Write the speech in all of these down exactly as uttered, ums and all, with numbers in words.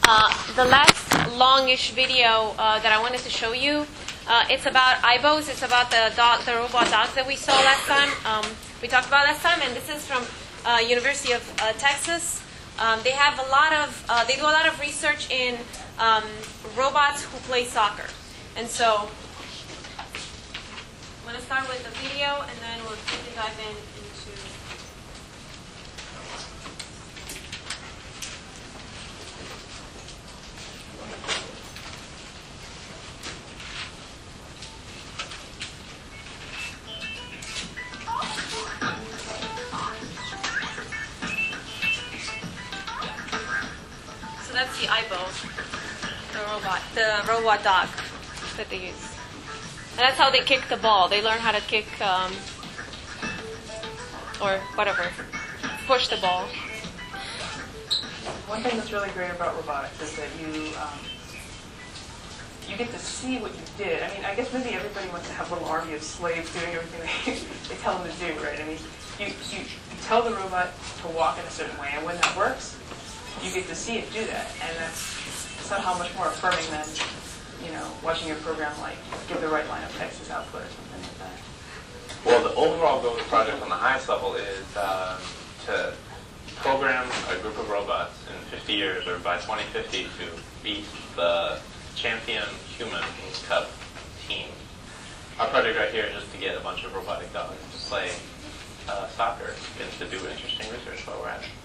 Uh, the last longish video uh, that I wanted to show you, uh, it's about I B Os. It's about the dog, the robot dogs that we saw last time. Um, we talked about last time, and this is from uh, University of uh, Texas. Um, they have a lot of, uh, they do a lot of research in um, robots who play soccer. And so, I'm going to start with the video, and then we'll deep dive in into. So that's the I B O, the robot, the robot dog that they use. And that's how they kick the ball. They learn how to kick, um, or whatever, push the ball. One thing that's really great about robotics is that you um, you get to see what you did. I mean, I guess maybe everybody wants to have a little army of slaves doing everything they, they tell them to do, right? I mean, you, you, you tell the robot to walk in a certain way, and when that works, you get to see it do that. And that's somehow much more affirming than, you know, watching your program, like, give the right line of text as output or something like that. Well, the overall goal of the project on the highest level is um, to program a group of robots in fifty years, or by twenty fifty, to beat the champion human cup team. Our project right here is just to get a bunch of robotic dogs to play uh, soccer and to do interesting research while we're at it.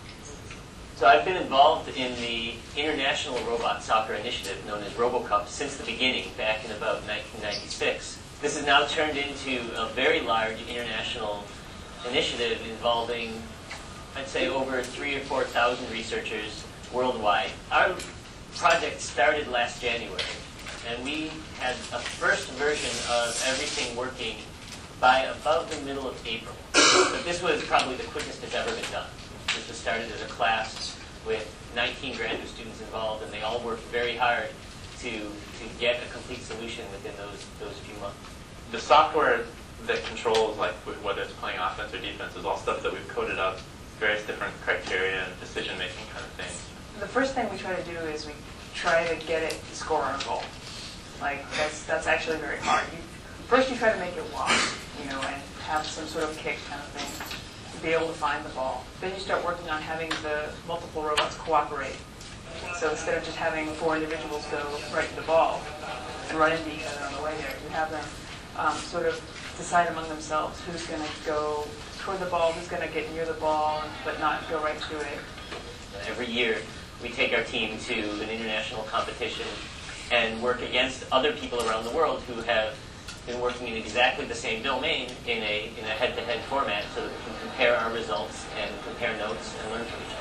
So I've been involved in the International Robot Soccer Initiative, known as RoboCup, since the beginning, back in about nineteen ninety-six. This has now turned into a very large international initiative involving, I'd say, over three or four thousand researchers worldwide. Our project started last January, and we had a first version of everything working by about the middle of April. But this was probably the quickest it's ever been done. This was started as a class with nineteen graduate students involved, and they all worked very hard to to get a complete solution within those those few months. The software that controls, like, whether it's playing offense or defense, is all stuff that we've coded up, various different criteria and decision-making kind of things. The first thing we try to do is we try to get it to score on a goal. Like, that's that's actually very hard. You, first you try to make it walk, you know, and have some sort of kick kind of thing, to be able to find the ball. Then you start working on having the multiple robots cooperate. So instead of just having four individuals go right to the ball and run into each other on the way there, you have them um, sort of decide among themselves who's going to go toward the ball, who's going to get near the ball, but not go right to it. Every year, we take our team to an international competition and work against other people around the world who have been working in exactly the same domain in a in a head-to-head format, so that we can compare our results and compare notes and learn from each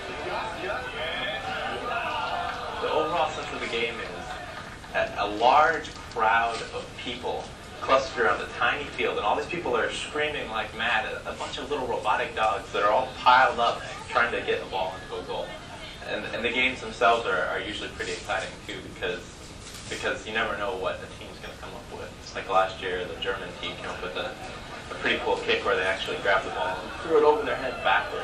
other. The overall sense of the game is that a large crowd of people clustered around a tiny field, and all these people are screaming like mad at a bunch of little robotic dogs that are all piled up trying to get the ball into a goal. And, and the games themselves are, are usually pretty exciting too, because because you never know what the team's going to come up with. Like last year, the German team came up with a, a pretty cool kick where they actually grabbed the ball and threw it over their head backwards.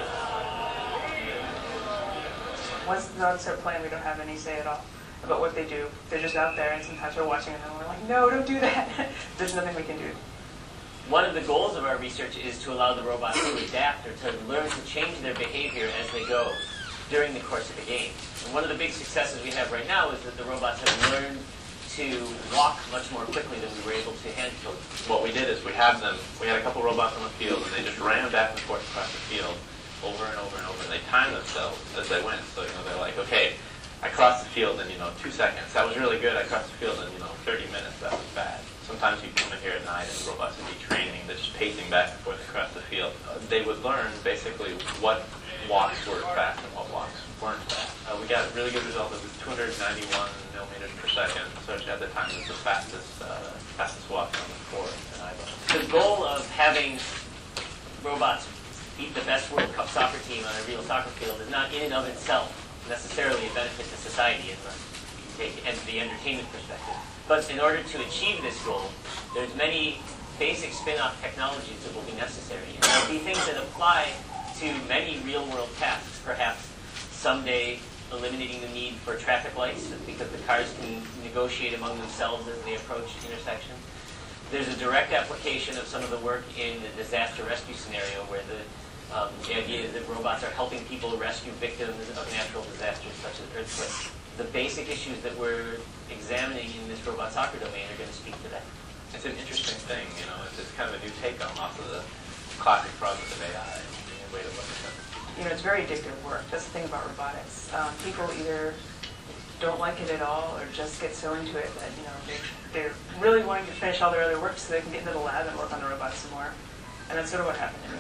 Once the dogs start playing, we don't have any say at all about what they do. They're just out there, and sometimes we're watching them, and we're like, no, don't do that. There's nothing we can do. One of the goals of our research is to allow the robots to adapt or to learn to change their behavior as they go during the course of the game. And one of the big successes we have right now is that the robots have learned to walk much more quickly than we were able to hand code. What we did is we had them, we had a couple robots on the field, and they just ran back and forth across the field over and over and over, and they timed themselves as they went. So, you know, they're like, okay, I crossed the field in, you know, two seconds. That was really good. I crossed the field in, you know, thirty minutes. That was bad. Sometimes you come in here at night and the robots would be training. They're just pacing back and forth across the field. Uh, they would learn basically what walks were fast and what walks weren't fast. Uh, we got a really good result. It was two hundred ninety-one millimeters per second, which at the time was the fastest uh, fastest walk on the court in I B O. The goal of having robots beat the best World Cup soccer team on a real soccer field is not in and of itself necessarily a benefit to society in the, take, the entertainment perspective. But in order to achieve this goal, there's many basic spin-off technologies that will be necessary. And there will be things that apply to many real-world tasks. Perhaps someday eliminating the need for traffic lights because the cars can negotiate among themselves as they approach intersections. There's a direct application of some of the work in the disaster rescue scenario where the, um, the idea is that robots are helping people rescue victims of natural disasters such as earthquakes. The basic issues that we're examining in this robot soccer domain are going to speak to that. It's an interesting thing, you know, it's, it's kind of a new take on lots of the classic problems of A I, a way to look at them. You know, it's very addictive work. That's the thing about robotics. Um, people either don't like it at all or just get so into it that, you know, they, they're really wanting to finish all their other work so they can get into the lab and work on the robot some more. And that's sort of what happened to me.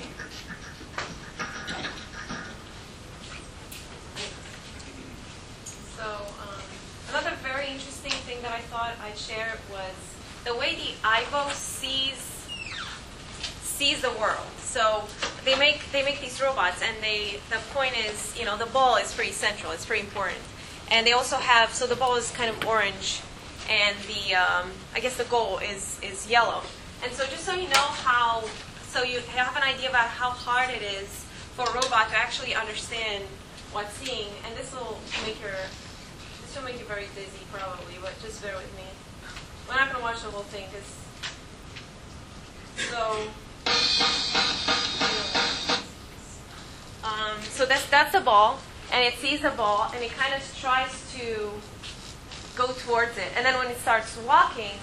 So um, another very interesting thing that I thought I'd share was the way the Aibo sees sees the world. So they make they make these robots, and they the point is, you know, the ball is pretty central. It's pretty important, and they also have so the ball is kind of orange, and the um, I guess the goal is is yellow. And so just so you know how, so you have an idea about how hard it is for a robot to actually understand what's seeing, and this will make your this will make you very dizzy probably, but just bear with me. We're not going to watch the whole thing because so. Um, so that's that's the ball, and it sees the ball, and it kind of tries to go towards it. And then when it starts walking,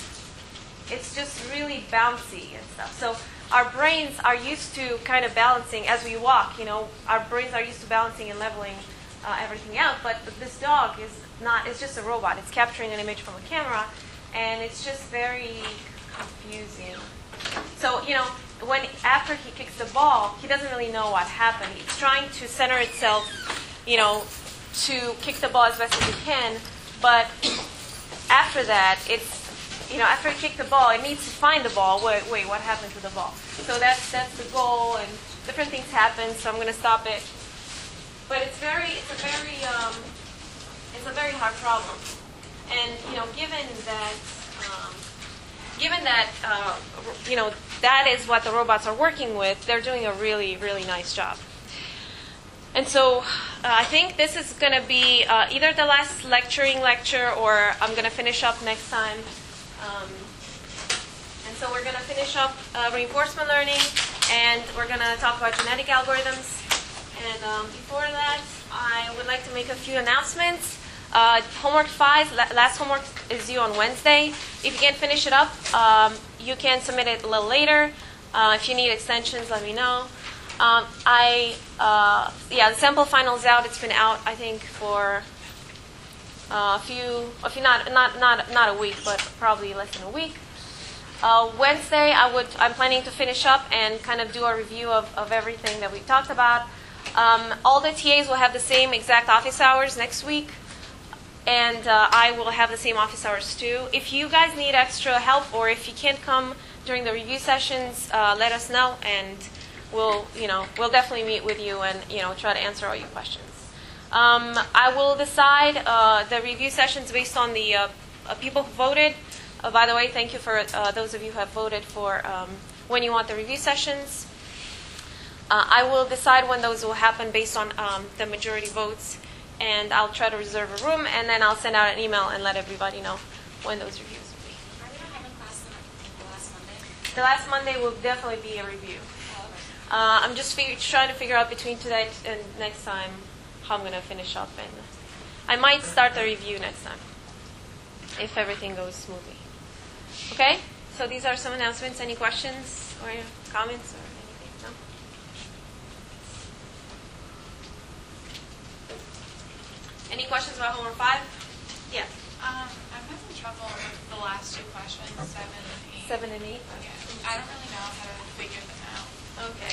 it's just really bouncy and stuff. So our brains are used to kind of balancing as we walk. You know, our brains are used to balancing and leveling uh, everything out. But this dog is not. It's just a robot. It's capturing an image from a camera, and it's just very confusing. So, you know, when after he kicks the ball, he doesn't really know what happened. It's trying to center itself, you know, to kick the ball as best as it can. But after that, it's, you know, after it kicked the ball, it needs to find the ball. Wait, wait, what happened to the ball? So that's that's the goal, and different things happen. So I'm going to stop it. But it's very, it's a very, um, it's a very hard problem. And you know, given that. Um, Given that, uh, you know, that is what the robots are working with, they're doing a really, really nice job. And so uh, I think this is going to be uh, either the last lecturing lecture or I'm going to finish up next time. Um, and so we're going to finish up uh, reinforcement learning, and we're going to talk about genetic algorithms. And um, before that, I would like to make a few announcements. Uh, homework five, last homework is due on Wednesday. If you can't finish it up, um, you can submit it a little later. Uh, if you need extensions, let me know. Um, I, uh, yeah, the sample final's out. It's been out, I think, for uh, a few, a few, not, not, not, not a week, but probably less than a week. Uh, Wednesday, I would, I'm planning to finish up and kind of do a review of, of everything that we talked about. Um, all the T As will have the same exact office hours next week. And uh, I will have the same office hours too. If you guys need extra help, or if you can't come during the review sessions, uh, let us know, and we'll, you know, we'll definitely meet with you and, you know, try to answer all your questions. Um, I will decide uh, the review sessions based on the uh, uh, people who voted. Uh, by the way, thank you for uh, those of you who have voted for um, when you want the review sessions. Uh, I will decide when those will happen based on um, the majority votes. And I'll try to reserve a room, and then I'll send out an email and let everybody know when those reviews will be. Are we not having class the last Monday? The last Monday will definitely be a review. Uh, I'm just fig- trying to figure out between today and next time how I'm going to finish up. And I might start the review next time if everything goes smoothly. Okay? So these are some announcements. Any questions or comments or anything? No? Any questions about homework five? Yeah. Um, I'm having trouble with the last two questions, seven and eight. Seven and eight? Yeah. I don't really know how to figure them out. Okay.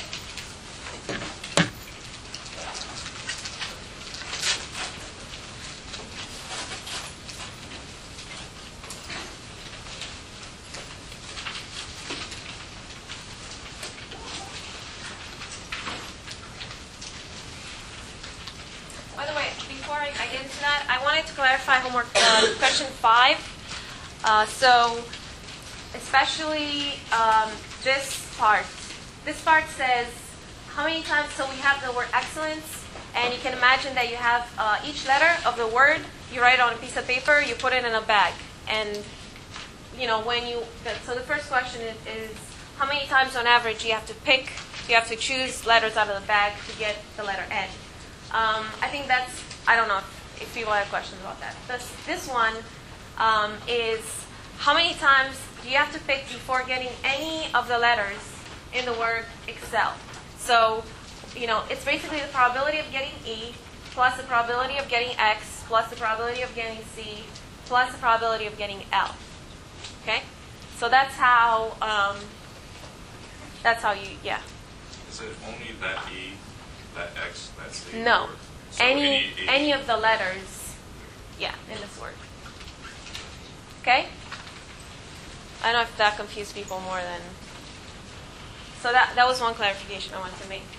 By the way, before I, I get into that, I wanted to clarify homework uh, question five. Uh, so, especially um, this part. This part says how many times. So we have the word excellence, And you can imagine that you have uh, each letter of the word, you write it on a piece of paper, you put it in a bag. And, you know, when you, so the first question is, is how many times on average you have to pick, you have to choose letters out of the bag to get the letter N. Um, I think that's, I don't know if, if people have questions about that. This, this one um, is how many times do you have to pick before getting any of the letters in the word Excel? So, you know, it's basically the probability of getting E plus the probability of getting X plus the probability of getting C plus the probability of getting L. Okay? So that's how, um, that's how you, yeah. Is it only that E, that X, that C? No. Or, so any, any, any of the letters, yeah, in this word. Okay? I don't know if that confused people more than... So that, that was one clarification I wanted to make.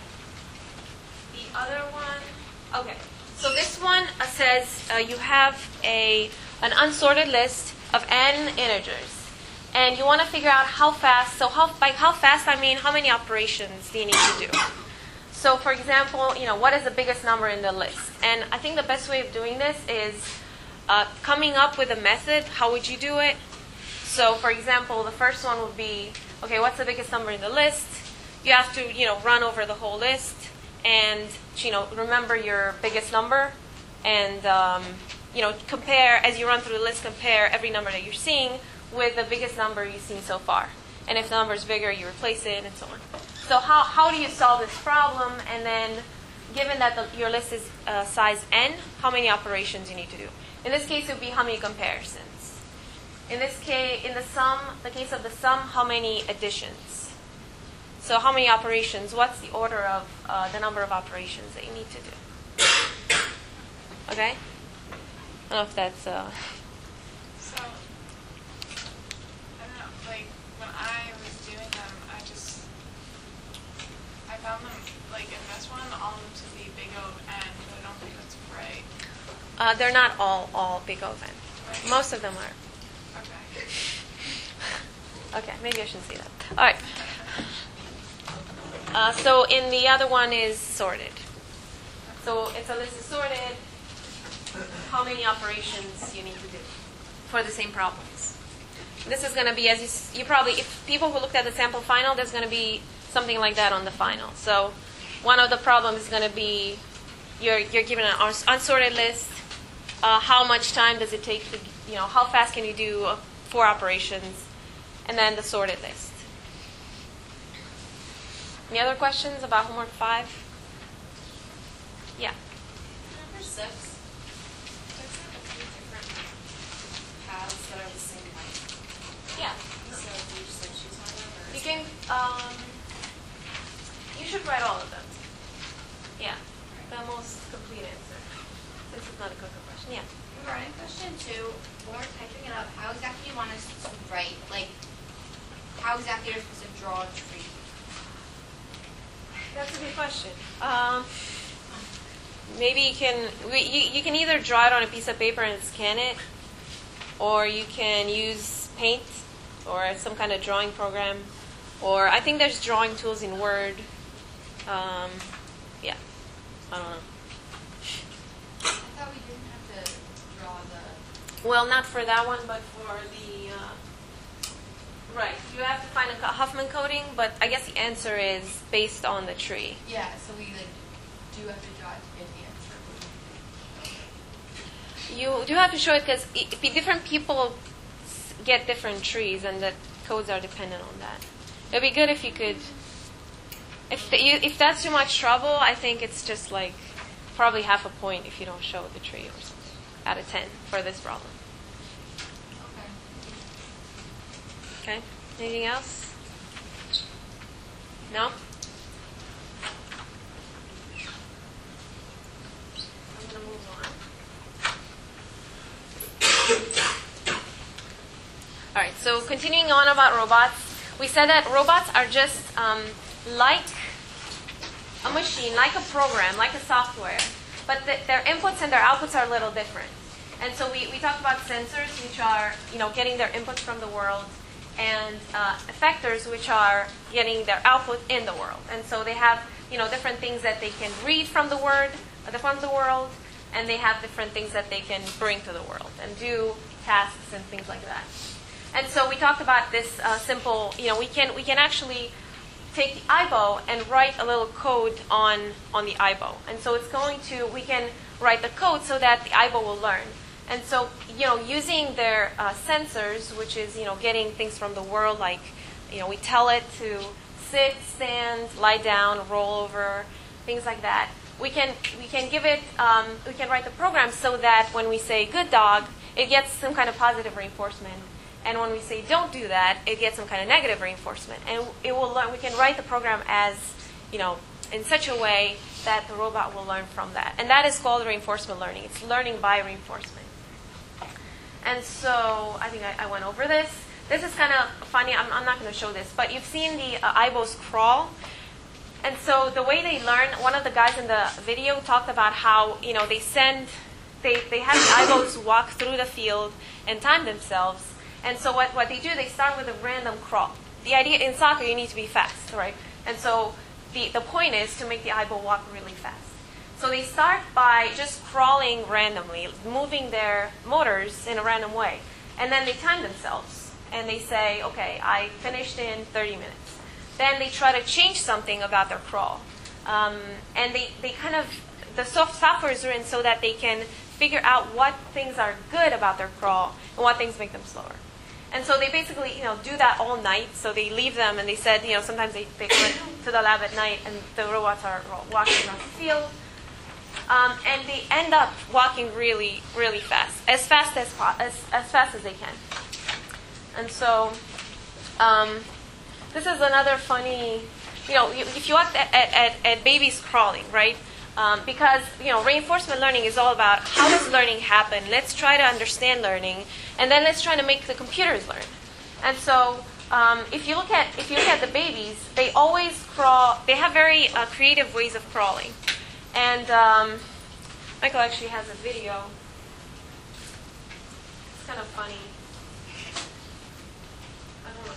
The other one, okay. So this one uh, says uh, you have a an unsorted list of n integers, and you want to figure out how fast. So how by how fast I mean how many operations do you need to do? So for example, you know, what is the biggest number in the list? And I think the best way of doing this is uh, coming up with a method. How would you do it? So for example, the first one would be, okay, what's the biggest number in the list? You have to, you know, run over the whole list and, you know, remember your biggest number and, um, you know, compare, as you run through the list, compare every number that you're seeing with the biggest number you've seen so far. And if the number is bigger, you replace it and so on. So how, how do you solve this problem? And then, given that the, your list is uh, size n, how many operations you need to do? In this case, it would be how many comparisons. In this case, in the sum, the case of the sum, how many additions? So how many operations? What's the order of uh, the number of operations that you need to do? Okay? I don't know if that's... Uh, So, I don't know, like, when I was doing them, I just, I found them, like, in this one, all of them to be big O of N, but I don't think that's right. uh, they're not all, all big O of n. Right. Most of them are. Okay. Okay, maybe I shouldn't say that. All right. Uh, so in the other one is sorted. So if a list is sorted, how many operations you need to do for the same problems? This is going to be, as you, s- you probably, if people who looked at the sample final, there's going to be something like that on the final. So one of the problems is going to be you're you're given an uns- unsorted list. Uh, how much time does it take to, you know, how fast can you do uh, four operations? And then the sorted list. Any other questions about homework five? Yeah. Number six, there's like a few different paths that are the same height. Yeah. So do you just like choose one of them? Or You can, um, you should write all of them. Yeah. The most complete answer. Since it's not a cooker question. Yeah. Regarding question two, when we're typing it up, how exactly do you want us to write? Like, how exactly are you supposed to draw a tree? That's a good question. Um, maybe you can we, you, you can either draw it on a piece of paper and scan it, or you can use Paint or some kind of drawing program, or I think there's drawing tools in Word. Um, yeah, I don't know. I thought we didn't have to draw the... Well, not for that one, but for the uh, right. You have to find a co- Huffman coding, but I guess the answer is based on the tree. Yeah, so we like do have to draw it to get the answer. You do have to show it because different people s- get different trees, and the codes are dependent on that. It'd be good if you could. If the, you, if that's too much trouble, I think it's just like probably half a point if you don't show the tree or something out of ten for this problem. Okay. Okay. Anything else? No. I'm gonna move on. All right, so continuing on about robots, we said that robots are just um, like a machine, like a program, like a software, but th- their inputs and their outputs are a little different. And so we, we talked about sensors, which are, you know, getting their inputs from the world, and uh, effectors, which are getting their output in the world. And so they have, you know, different things that they can read from the word, at the front of the world, and they have different things that they can bring to the world and do tasks and things like that. And so we talked about this uh, simple, you know, we can we can actually take the I B O and write a little code on, on the I B O. And so it's going to, we can write the code so that the I B O will learn. And so, you know, using their uh, sensors, which is, you know, getting things from the world, like, you know, we tell it to sit, stand, lie down, roll over, things like that. We can, we can give it, um, we can write the program so that when we say good dog, it gets some kind of positive reinforcement. And when we say don't do that, it gets some kind of negative reinforcement. And it will learn, we can write the program as, you know, in such a way that the robot will learn from that. And that is called reinforcement learning. It's learning by reinforcement. And so I think I, I went over this. This is kind of funny. I'm, I'm not going to show this. But you've seen the uh, I B Os crawl. And so the way they learn, one of the guys in the video talked about how, you know, they send, they, they have the I B Os walk through the field and time themselves. And so what, what they do, they start with a random crawl. The idea in soccer, you need to be fast, right? And so the, the point is to make the I B O walk really fast. So they start by just crawling randomly, moving their motors in a random way. And then they time themselves. And they say, okay, I finished in thirty minutes. Then they try to change something about their crawl. Um, and they, they kind of, the soft software is written so that they can figure out what things are good about their crawl and what things make them slower. And so they basically, you know, do that all night. So they leave them, and they said, you know, sometimes they, they come to the lab at night, and the robots are walking around the field. Um, and they end up walking really, really fast, as fast as, as, as fast as they can. And so um, this is another funny, you know, if you look at, at, at babies crawling, right? Um, because, you know, reinforcement learning is all about how does learning happen? Let's try to understand learning, and then let's try to make the computers learn. And so um, if you look at if you look at the babies, they always crawl. They have very uh, creative ways of crawling. And um, Michael actually has a video. It's kind of funny. I don't know.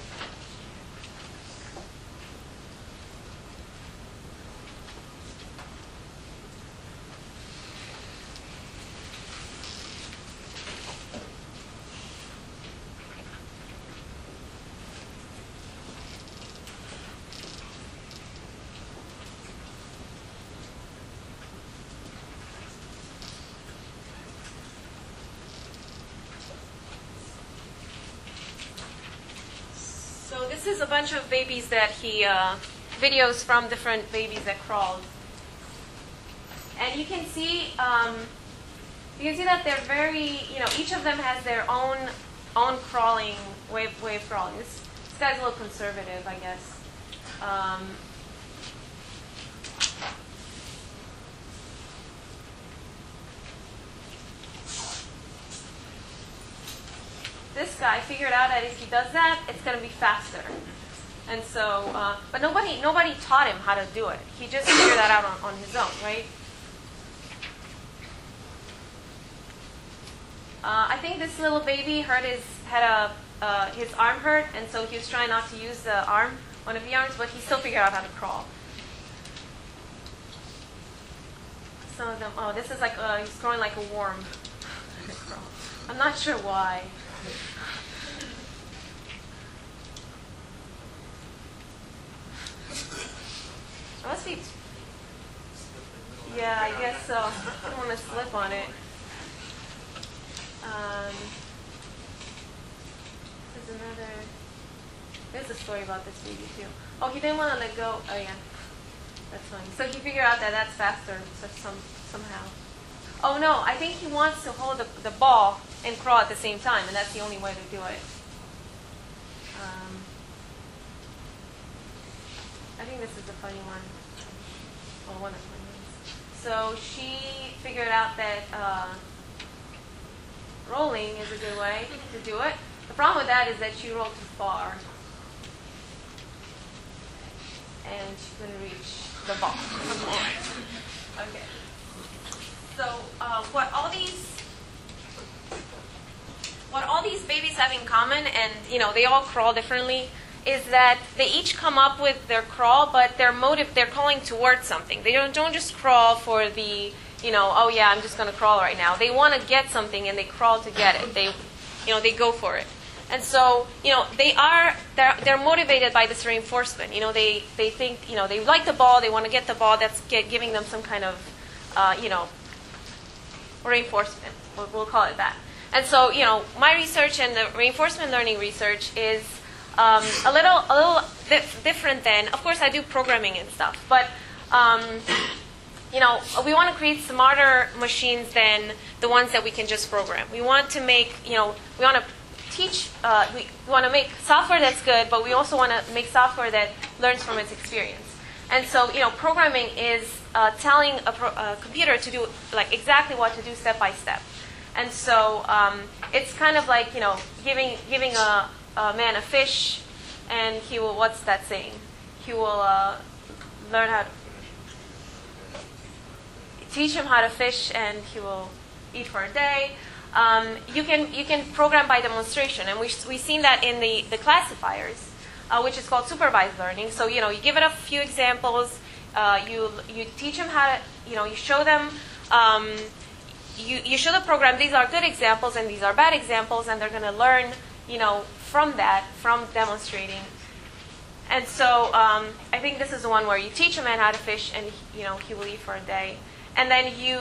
So this is a bunch of babies that he, uh, videos from different babies that crawled. And you can see, um, you can see that they're very, you know, each of them has their own, own crawling, way, way of crawling. This, this guy's a little conservative, I guess. Um, This guy figured out that if he does that, it's going to be faster. And so, uh, but nobody nobody taught him how to do it. He just figured that out on, on his own, right? Uh, I think this little baby hurt his had a uh, his arm hurt, and so he was trying not to use the arm, one of the arms, but he still figured out how to crawl. Some of them, oh, this is like uh, he's crawling like a worm. I'm not sure why. It must be. Yeah, I guess so. I don't want to slip on it. Um, there's another. There's a story about this baby too. Oh, he didn't want to let go. Oh yeah, that's funny. So he figured out that that's faster, so some somehow. Oh no, I think he wants to hold the, the ball and crawl at the same time, and that's the only way to do it. Um, I think this is a funny one. Well, one of the funny ones. So she figured out that uh, rolling is a good way to do it. The problem with that is that she rolled too far, and she couldn't reach the ball. Okay. So uh, what all these what all these babies have in common, and you know they all crawl differently, is that they each come up with their crawl, but their motive, they're crawling towards something. They don't, don't just crawl for the you know, oh yeah, I'm just going to crawl right now. They want to get something and they crawl to get it. They, you know, they go for it. And so, you know, they are, they're, they're motivated by this reinforcement. You know, they, they think, you know, they like the ball, they want to get the ball, that's get, giving them some kind of, uh, you know, reinforcement. We'll, we'll call it that. And so, you know, my research and the reinforcement learning research is um, a little, a little dif- different than, of course I do programming and stuff, but, um, you know, we want to create smarter machines than the ones that we can just program. We want to make, you know, we want to teach, uh, we, we want to make software that's good, but we also want to make software that learns from its experience. And so, you know, programming is uh, telling a, pro- a computer to do like exactly what to do step by step. And so um, it's kind of like, you know, giving giving a, a man a fish, and he will, what's that saying? He will uh, learn how to teach him how to fish, and he will eat for a day. Um, you can you can program by demonstration, and we we've seen that in the the classifiers, uh, which is called supervised learning. So you know you give it a few examples, uh, you you teach them how to, you know you show them, um, you you show the program these are good examples and these are bad examples, and they're going to learn you know from that, from demonstrating. And so um, I think this is the one where you teach a man how to fish, and you know he will eat for a day. And then you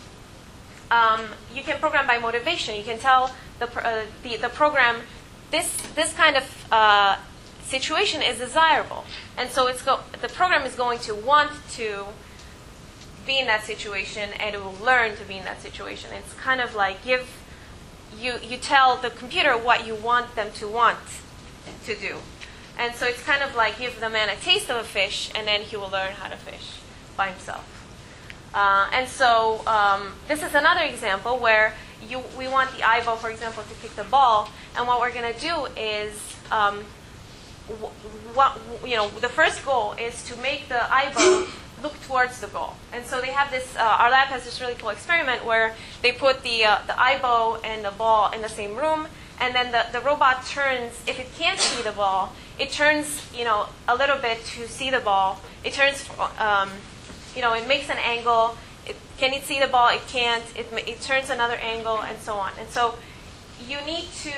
um, you can program by motivation. You can tell the uh, the, the program this this kind of uh, situation is desirable, and so it's go the program is going to want to be in that situation, and it will learn to be in that situation. It's kind of like give you you tell the computer what you want them to want to do, and so it's kind of like give the man a taste of a fish, and then he will learn how to fish by himself. Uh, and so um, this is another example where you, we want the eyeball, for example, to kick the ball. And what we're going to do is, um, w- what, you know, the first goal is to make the eyeball look towards the goal. And so they have this, uh, our lab has this really cool experiment where they put the, uh, the eyeball and the ball in the same room. And then the, the robot turns, if it can't see the ball, it turns, you know, a little bit to see the ball. It turns, um, You know, it makes an angle. It, can it see the ball? It can't. It, it turns another angle, and so on. And so, you need to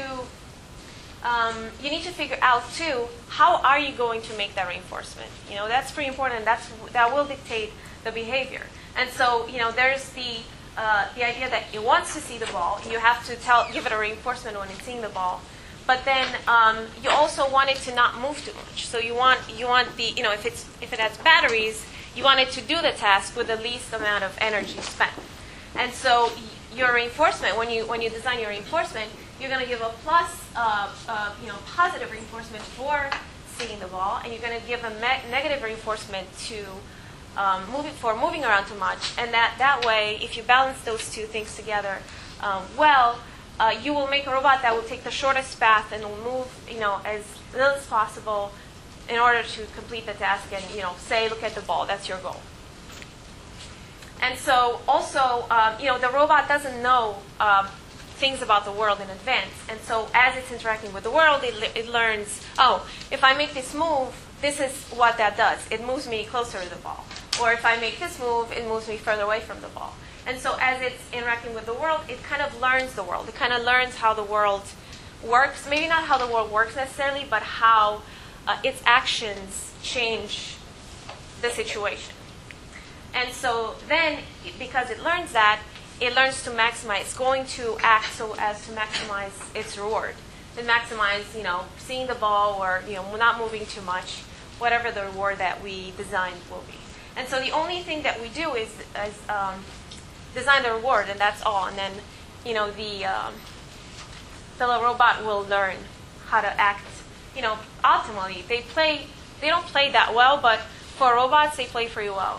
um, you need to figure out too, how are you going to make that reinforcement? You know, that's pretty important. That's that will dictate the behavior. And so, you know, there's the uh, the idea that it wants to see the ball. You have to tell give it a reinforcement when it's seeing the ball. But then um, you also want it to not move too much. So you want you want the you know if it's if it has batteries. You want it to do the task with the least amount of energy spent. And so your reinforcement, when you when you design your reinforcement, you're going to give a plus, uh, uh, you know, positive reinforcement for seeing the ball, and you're going to give a me- negative reinforcement to um, moving for moving around too much. And that, that way, if you balance those two things together um, well, uh, you will make a robot that will take the shortest path and will move, you know, as little as possible in order to complete the task and, you know, say, look at the ball, that's your goal. And so also, um, you know, the robot doesn't know um, things about the world in advance. And so as it's interacting with the world, it, le- it learns, oh, if I make this move, this is what that does. It moves me closer to the ball. Or if I make this move, it moves me further away from the ball. And so as it's interacting with the world, it kind of learns the world. It kind of learns how the world works. Maybe not how the world works necessarily, but how Uh, its actions change the situation. And so then, because it learns that, it learns to maximize, it's going to act so as to maximize its reward. And maximize, you know, seeing the ball or, you know, not moving too much, whatever the reward that we designed will be. And so the only thing that we do is, is um, design the reward, and that's all. And then, you know, the, um, the little robot will learn how to act. You know, optimally, they play, they don't play that well, but for robots, they play pretty well.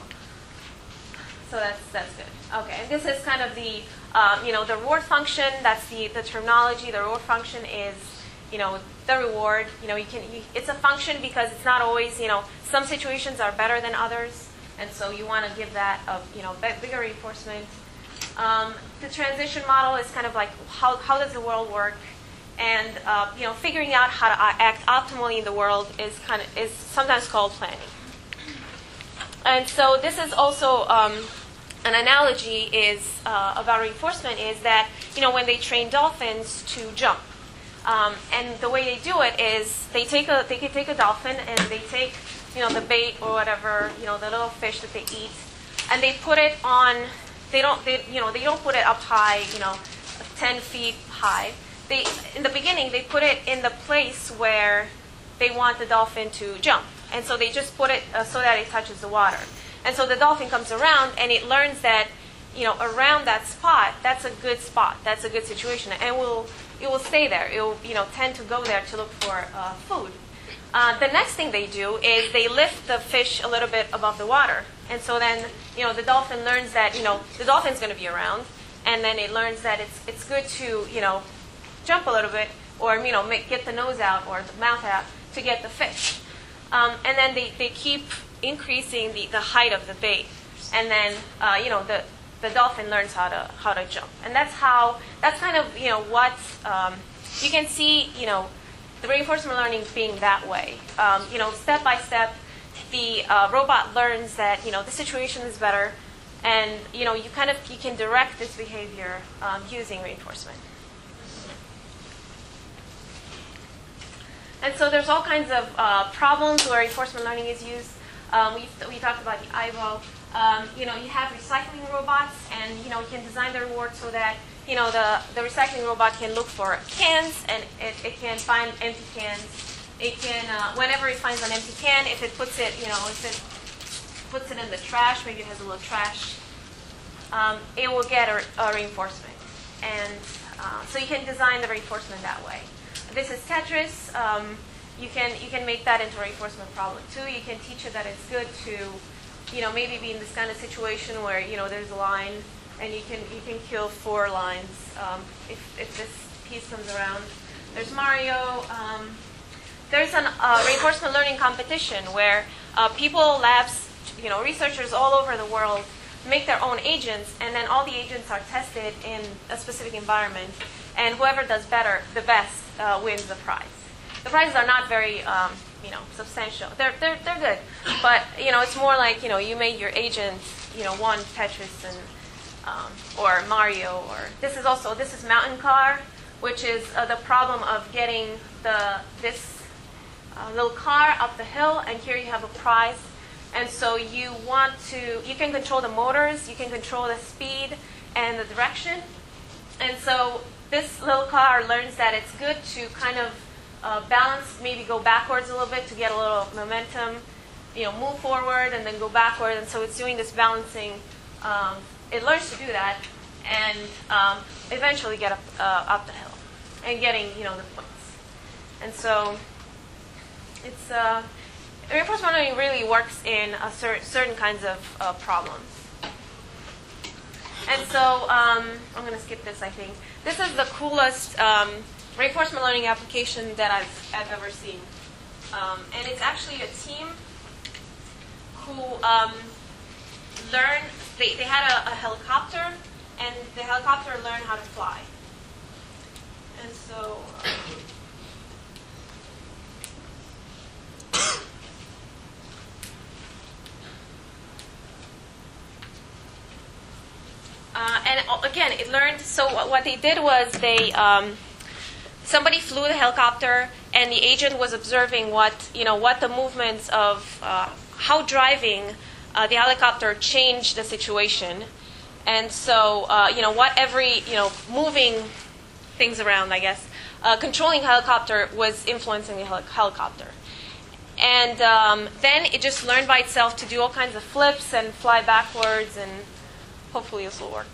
So that's that's good. Okay, and this is kind of the, um, you know, the reward function. That's the, the terminology. The reward function is, you know, the reward. You know, you can, you, it's a function because it's not always, you know, some situations are better than others, and so you want to give that a, you know, bigger reinforcement. Um, the transition model is kind of like how how does the world work? And uh, you know, figuring out how to act optimally in the world is kind of is sometimes called planning. And so this is also um, an analogy is uh, about reinforcement is that, you know, when they train dolphins to jump, um, and the way they do it is they take a they can take a dolphin and they take, you know, the bait or whatever, you know, the little fish that they eat, and they put it on. They don't they you know they don't put it up high, you know, ten feet high. They in the beginning they put it in the place where they want the dolphin to jump, and so they just put it uh, so that it touches the water. And so the dolphin comes around and it learns that, you know, around that spot, that's a good spot, that's a good situation, and will it will stay there. It will, you know, tend to go there to look for uh, food. Uh, the next thing they do is they lift the fish a little bit above the water, and so then, you know, the dolphin learns that, you know, the dolphin's going to be around, and then it learns that it's it's good to, you know, jump a little bit, or, you know, make, get the nose out or the mouth out to get the fish. Um, and then they, they keep increasing the, the height of the bait, and then uh, you know the, the dolphin learns how to how to jump, and that's how that's kind of, you know, what um, you can see, you know, the reinforcement learning being that way. Um, you know, step by step, the uh, robot learns that, you know, the situation is better, and, you know, you kind of you can direct this behavior um, using reinforcement. And so there's all kinds of uh, problems where reinforcement learning is used. Um, we, we talked about the I B O. Um, you know, you have recycling robots, and, you know, you can design the reward so that, you know, the, the recycling robot can look for cans, and it, it can find empty cans. It can, uh, whenever it finds an empty can, if it puts it, you know, if it puts it in the trash, maybe it has a little trash, um, it will get a, a reinforcement. And uh, so you can design the reinforcement that way. This is Tetris. Um, you can you can make that into a reinforcement problem too. You can teach it that it's good to, you know, maybe be in this kind of situation where, you know, there's a line, and you can you can kill four lines um, if if this piece comes around. There's Mario. Um, there's an uh, reinforcement learning competition where uh, people, labs, you know, researchers all over the world make their own agents, and then all the agents are tested in a specific environment, and whoever does better, the best, uh, wins the prize. The prizes are not very, um, you know, substantial. They're they're they're good, but, you know, it's more like, you know, you made your agent, you know, won Tetris and um, or Mario, or this is also this is Mountain Car, which is uh, the problem of getting the this uh, little car up the hill, and here you have a prize. And so you want to, you can control the motors, you can control the speed and the direction. And so this little car learns that it's good to kind of uh, balance, maybe go backwards a little bit to get a little momentum, you know, move forward and then go backward. And so it's doing this balancing. Um, it learns to do that, and um, eventually get up, uh, up the hill and getting, you know, the points. And so it's... Uh, Reinforcement learning really works in a cer certain kinds of uh, problems. And so um, I'm going to skip this, I think. This is the coolest um, reinforcement learning application that I've, I've ever seen. Um, and it's actually a team who um, learned, they, they had a, a helicopter, and the helicopter learned how to fly. And so... Uh, Uh, and again, it learned, so what they did was they, um, somebody flew the helicopter, and the agent was observing what, you know, what the movements of, uh, how driving uh, the helicopter changed the situation. And so, uh, you know, what every, you know, moving things around, I guess, uh, controlling helicopter was influencing the heli helicopter. And um, then it just learned by itself to do all kinds of flips and fly backwards, and hopefully this will work.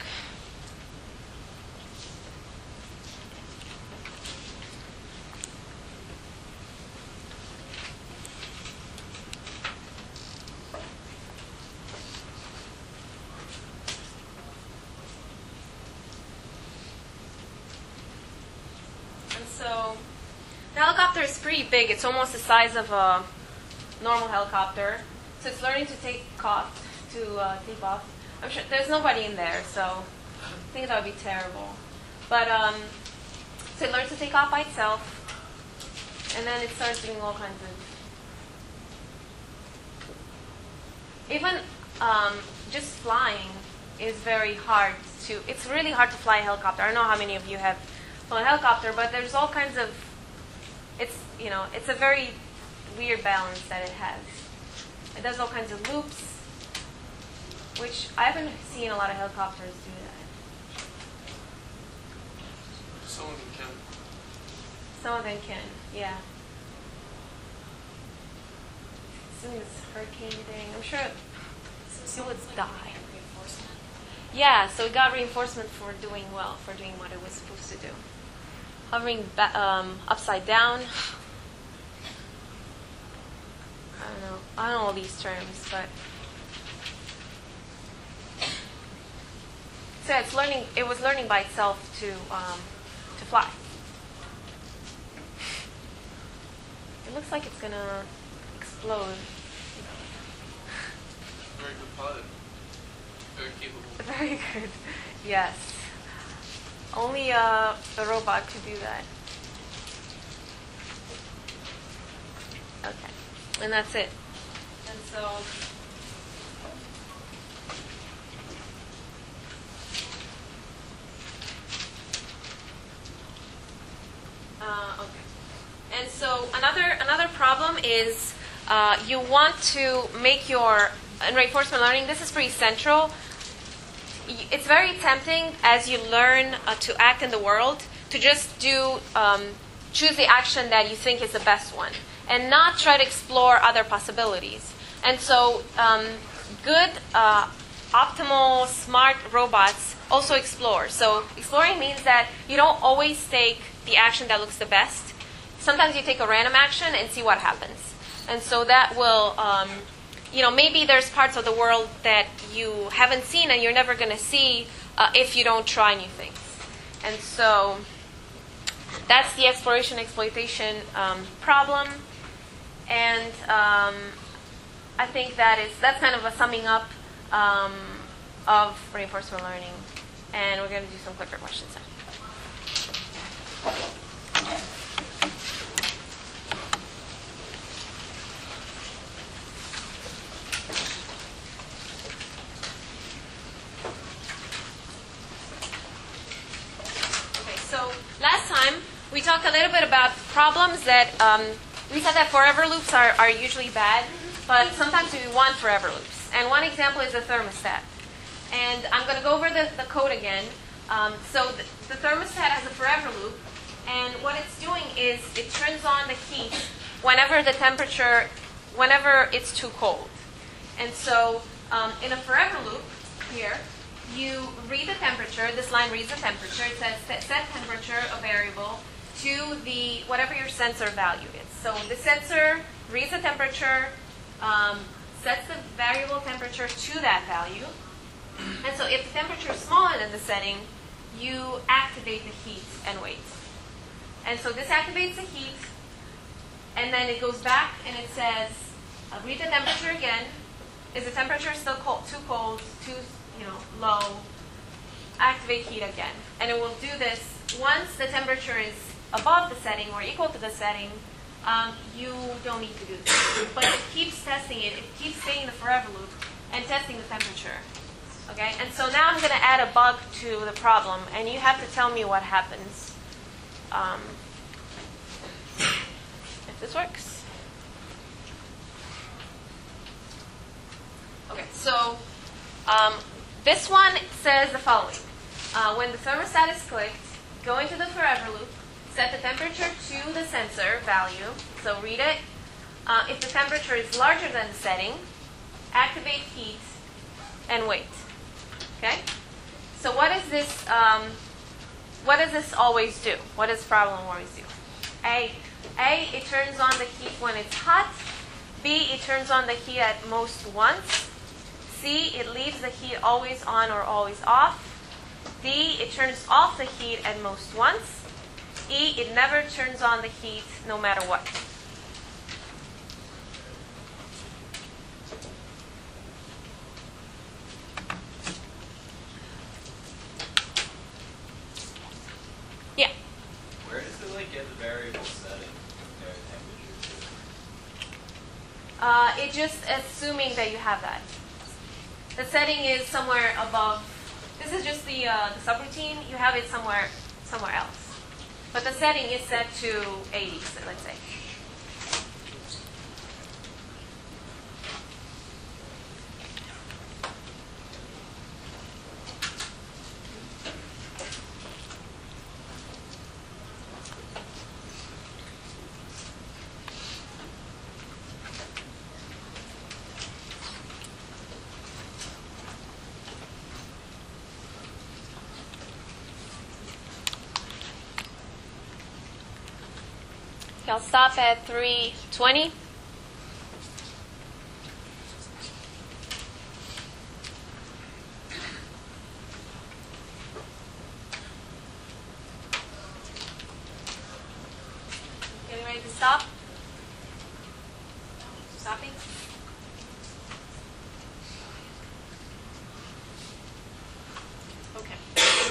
And so the helicopter is pretty big. It's almost the size of a normal helicopter. So it's learning to take off, to uh, take off. I'm sure there's nobody in there, so I think that would be terrible. But um, so it learns to take off by itself, and then it starts doing all kinds of, even um, just flying, is very hard to, it's really hard to fly a helicopter. I don't know how many of you have flown a helicopter, but there's all kinds of, it's, you know, it's a very weird balance that it has. It does all kinds of loops, which I haven't seen a lot of helicopters do that. Some of them can. Some of them can, yeah. As soon as hurricane thing, I'm sure So it would someone's like die. getting reinforcement. Yeah, so it got reinforcement for doing well, for doing what it was supposed to do. Hovering ba- um, upside down. I don't know. I don't know all these terms, but so it's learning. It was learning by itself to um, to fly. It looks like it's gonna explode. Very good pilot. Very capable. Very good. Yes. Only uh, a robot could do that. Okay. And that's it. And so... Uh, okay. And so another another problem is uh, you want to make your, in reinforcement learning, this is pretty central. Y- It's very tempting as you learn uh, to act in the world to just do, um, choose the action that you think is the best one and not try to explore other possibilities. And so um, good, uh, optimal, smart robots also explore. So exploring means that you don't always take the action that looks the best. Sometimes you take a random action and see what happens. And so that will, um, you know, maybe there's parts of the world that you haven't seen and you're never going to see uh, if you don't try new things. And so that's the exploration exploitation um, problem. And um, I think that is that's kind of a summing up um, of reinforcement learning. And we're going to do some quicker questions now. Okay, so last time we talked a little bit about problems that um, we said that forever loops are, are usually bad, but sometimes we want forever loops. And one example is the thermostat. And I'm going to go over the, the code again. Um, so the, the thermostat has a forever loop, and what it's doing is it turns on the heat whenever the temperature, whenever it's too cold. And so um, in a forever loop here, you read the temperature. This line reads the temperature. It says set, set temperature, a variable, to the whatever your sensor value is. So the sensor reads the temperature, um, sets the variable temperature to that value. And so if the temperature is smaller than the setting, you activate the heat and wait. And so this activates the heat, and then it goes back and it says, uh, read the temperature again. Is the temperature still cold, too cold, too you know low? Activate heat again. And it will do this once the temperature is above the setting or equal to the setting. Um, you don't need to do this. But it keeps testing it. It keeps staying in the forever loop and testing the temperature. Okay, and so now I'm going to add a bug to the problem, and you have to tell me what happens um, if this works. Okay, so um, this one says the following. Uh, when the thermostat is clicked, go into the forever loop, set the temperature to the sensor value, so read it. Uh, if the temperature is larger than the setting, activate heat and wait. Okay? So what is this, um, what does this always do? What does problem always do? A, A, it turns on the heat when it's hot. B, it turns on the heat at most once. C, it leaves the heat always on or always off. D, it turns off the heat at most once. E, it never turns on the heat no matter what. Yeah. Where does it like get the variable setting compared to temperature? Uh, it just assuming that you have that. the setting is somewhere above. This is just the, uh, the subroutine. You have it somewhere somewhere else. But the setting is set to eighty, so let's say. I'll stop at three twenty. Getting ready to stop? Stopping? Okay.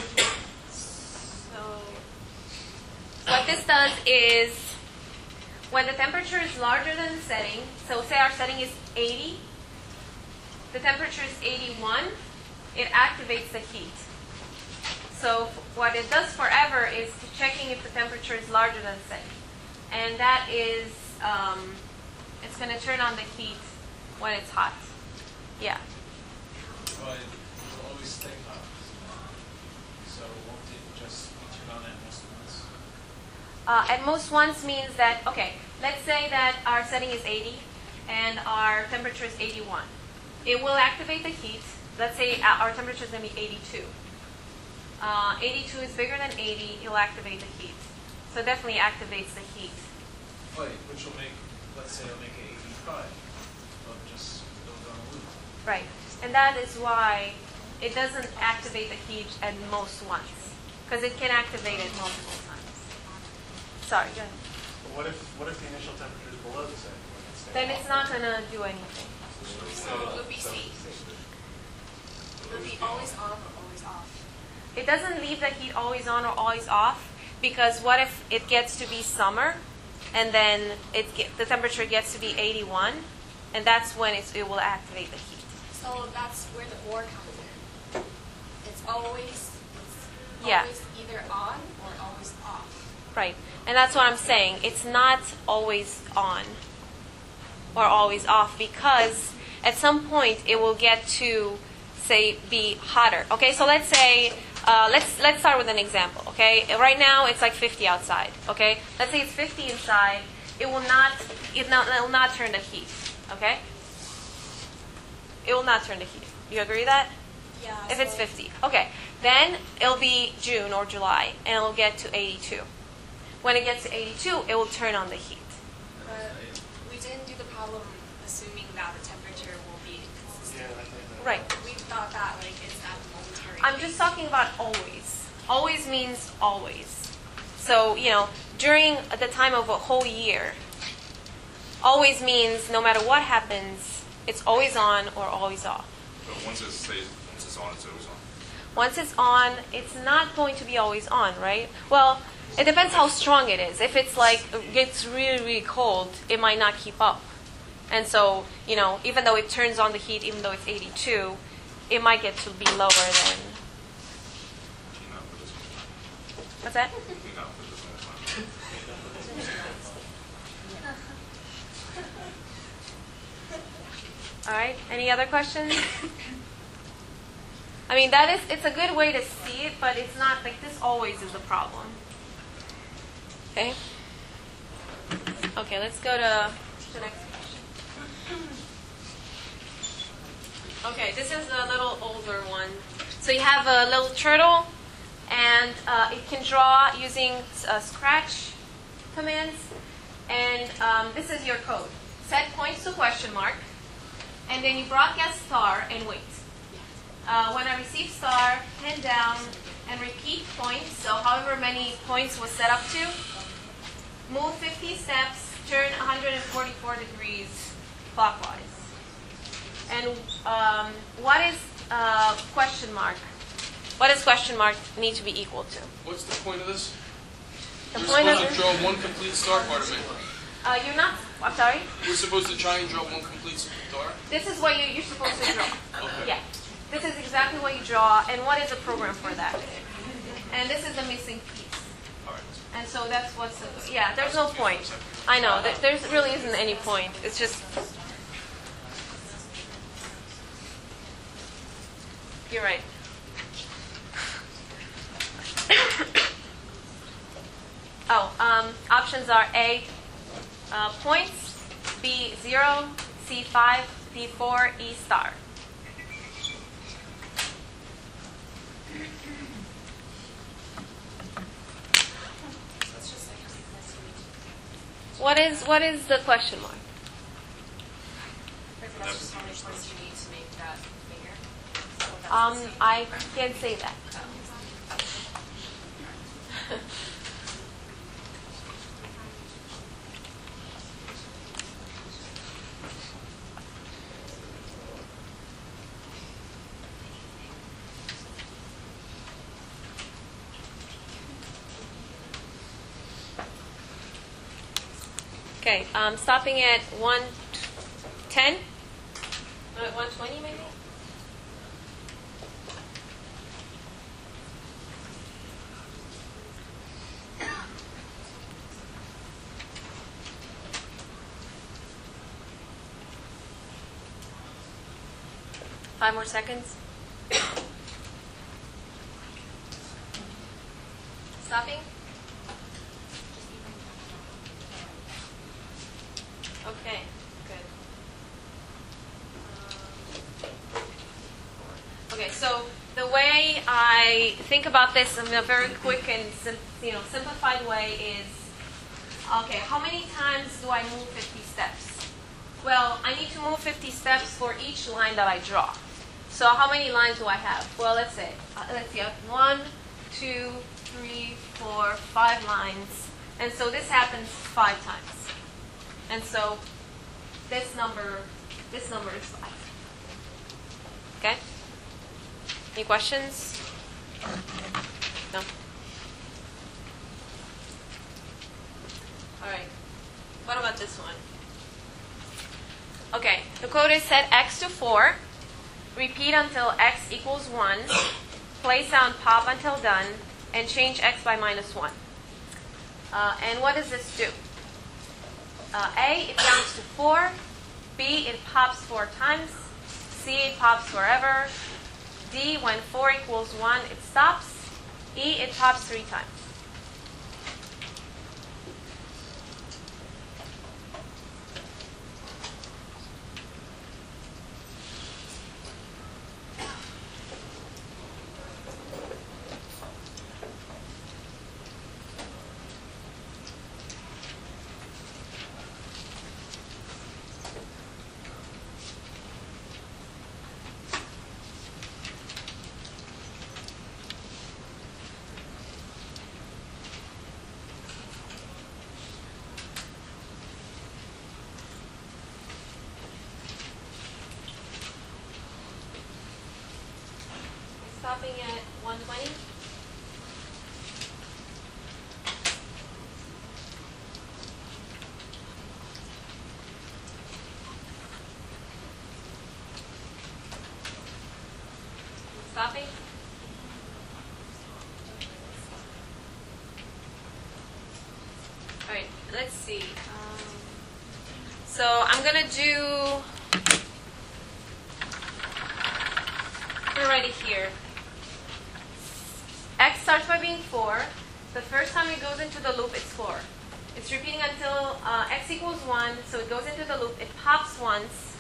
So, what this does is, when the temperature is larger than the setting, so say our setting is eighty, the temperature is eighty-one, it activates the heat. So what it does forever is checking if the temperature is larger than the setting. And that is, um, it's going to turn on the heat when it's hot. Yeah. But it will always stay hot. So won't it just be turned on at most once? Uh, at most once means that, okay, let's say that our setting is eighty and our temperature is eighty-one. It will activate the heat. Let's say our temperature is going to be eighty-two. Uh, eighty-two is bigger than eighty, it will activate the heat. So it definitely activates the heat. Right, which will make, let's say, it'll make it eighty-five. It'll just go down a loop. Right. And that is why it doesn't activate the heat at most once. Because it can activate it multiple times. Sorry, go ahead. But what if what if the initial temperature is below the setting? Then it's not going to do anything. So it would be safe. It would be always on or always off. It doesn't leave the heat always on or always off, because what if it gets to be summer and then it get, the temperature gets to be eighty-one, and that's when it's, it will activate the heat. So that's where the or comes in. It's always, it's Yeah. always either on or always off. Right. And that's what I'm saying. It's not always on or always off, because at some point it will get to, say, be hotter. Okay, so let's say, uh, let's let's start with an example. Okay, right now it's like fifty outside. Okay, let's say it's fifty inside. It will not it, not, it will not turn the heat. Okay, it will not turn the heat. You agree that? Yeah. If so it's fifty. Okay, then it'll be June or July, and it'll get to eighty-two. When it gets to eighty-two, it will turn on the heat. But we didn't do the problem assuming that the temperature will be consistent. Yeah, I think that. Right. We thought that like it's that momentary. I'm just talking about always. Always means always. So, you know, during the time of a whole year, always means no matter what happens, it's always on or always off. But once it stays, once it's on, it's always on. Once it's on, it's not going to be always on, right? Well, it depends how strong it is. If it's like, it gets really, really cold, it might not keep up. And so, you know, even though it turns on the heat, even though it's eighty-two, it might get to be lower than, Not for this one. what's that? Not for this one. All right. Any other questions? I mean, that is, it's a good way to see it, but it's not like this always is a problem. Okay? Okay, let's go to the next question. Okay, this is a little older one. So you have a little turtle, and uh, it can draw using uh, scratch commands. And um, this is your code. Set points to question mark, and then you broadcast star and wait. Uh, when I receive star, pin down, and repeat points, so however many points was set up to, move fifty steps, turn one hundred forty-four degrees clockwise. And um, what is uh, question mark? What does question mark need to be equal to? What's the point of this? The We're point supposed of to draw one complete star part of it. uh, you're not. I'm sorry. We're supposed to try and draw one complete star. This is what you, you're supposed to draw. Okay. Yeah. this is exactly what you draw, and what is the program for that? And this is the missing piece. And so that's what's, the, yeah, there's no point. I know, there there's really isn't any point. It's just, you're right. Oh, um, options are A, uh, points, B, zero, C, five, D, four, E, star. What is what is the question mark? That's just how many points you need to make that bigger. So that's Um, the same. I can't say that. Okay, um, stopping at one ten? Uh, one twenty maybe? Five more seconds. Stopping? Okay, good. Um, okay, so the way I think about this in a very quick and sim- you know simplified way is, okay, how many times do I move fifty steps? Well, I need to move fifty steps for each line that I draw. So how many lines do I have? Well, let's say, uh, let's see, I have one, two, three, four, five lines. And so this happens five times. And so this number, this number is five. Okay? Any questions? No? All right. What about this one? Okay, the code is set x to four. Repeat until x equals one. Play sound pop until done. And change x by minus one. Uh, and what does this do? Uh, A, it counts to four. B, it pops four times. C, it pops forever. D, when four equals one, it stops. E, it pops three times. Stopping at one twenty. Stopping. All right, let's see. Um, so I'm going to do, I'm going to write it here. X starts by being four. The first time it goes into the loop, it's four. It's repeating until uh, x equals one, so it goes into the loop. It pops once.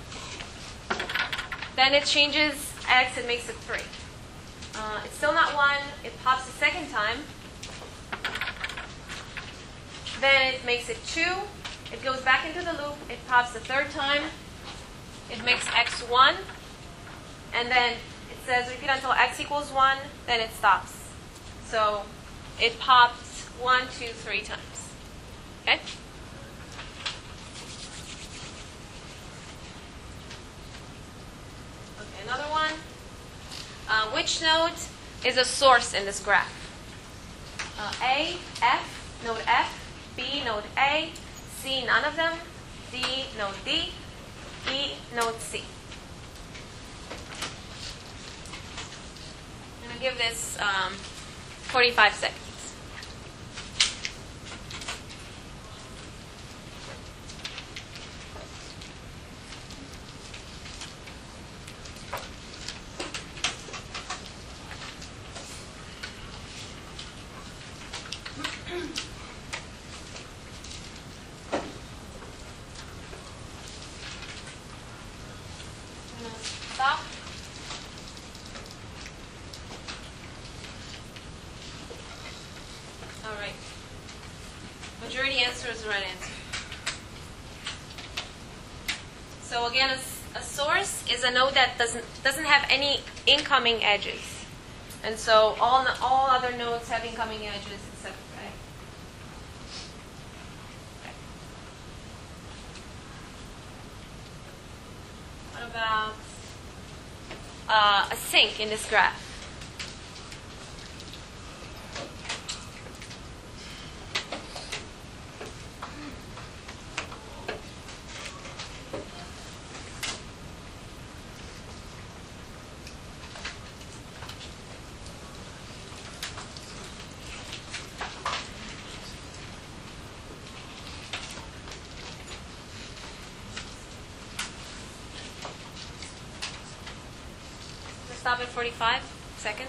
Then it changes x, it makes it three. Uh, it's still not one. It pops a second time. Then it makes it two. It goes back into the loop. It pops the third time. It makes x one. And then it says repeat until x equals one. Then it stops. So it pops one, two, three times. Okay? Okay, another one. Uh, which node is a source in this graph? Uh, A, F, node F, B, node A, C, none of them, D, node D, E, node C. to give this um, forty-five seconds. Stop. All right. Majority answer is the right answer. So again, a, s- a source is a node that doesn't doesn't have any incoming edges, and so all no- all other nodes have incoming edges except A. Okay. What about uh, a sink in this graph? Stop at forty-five seconds.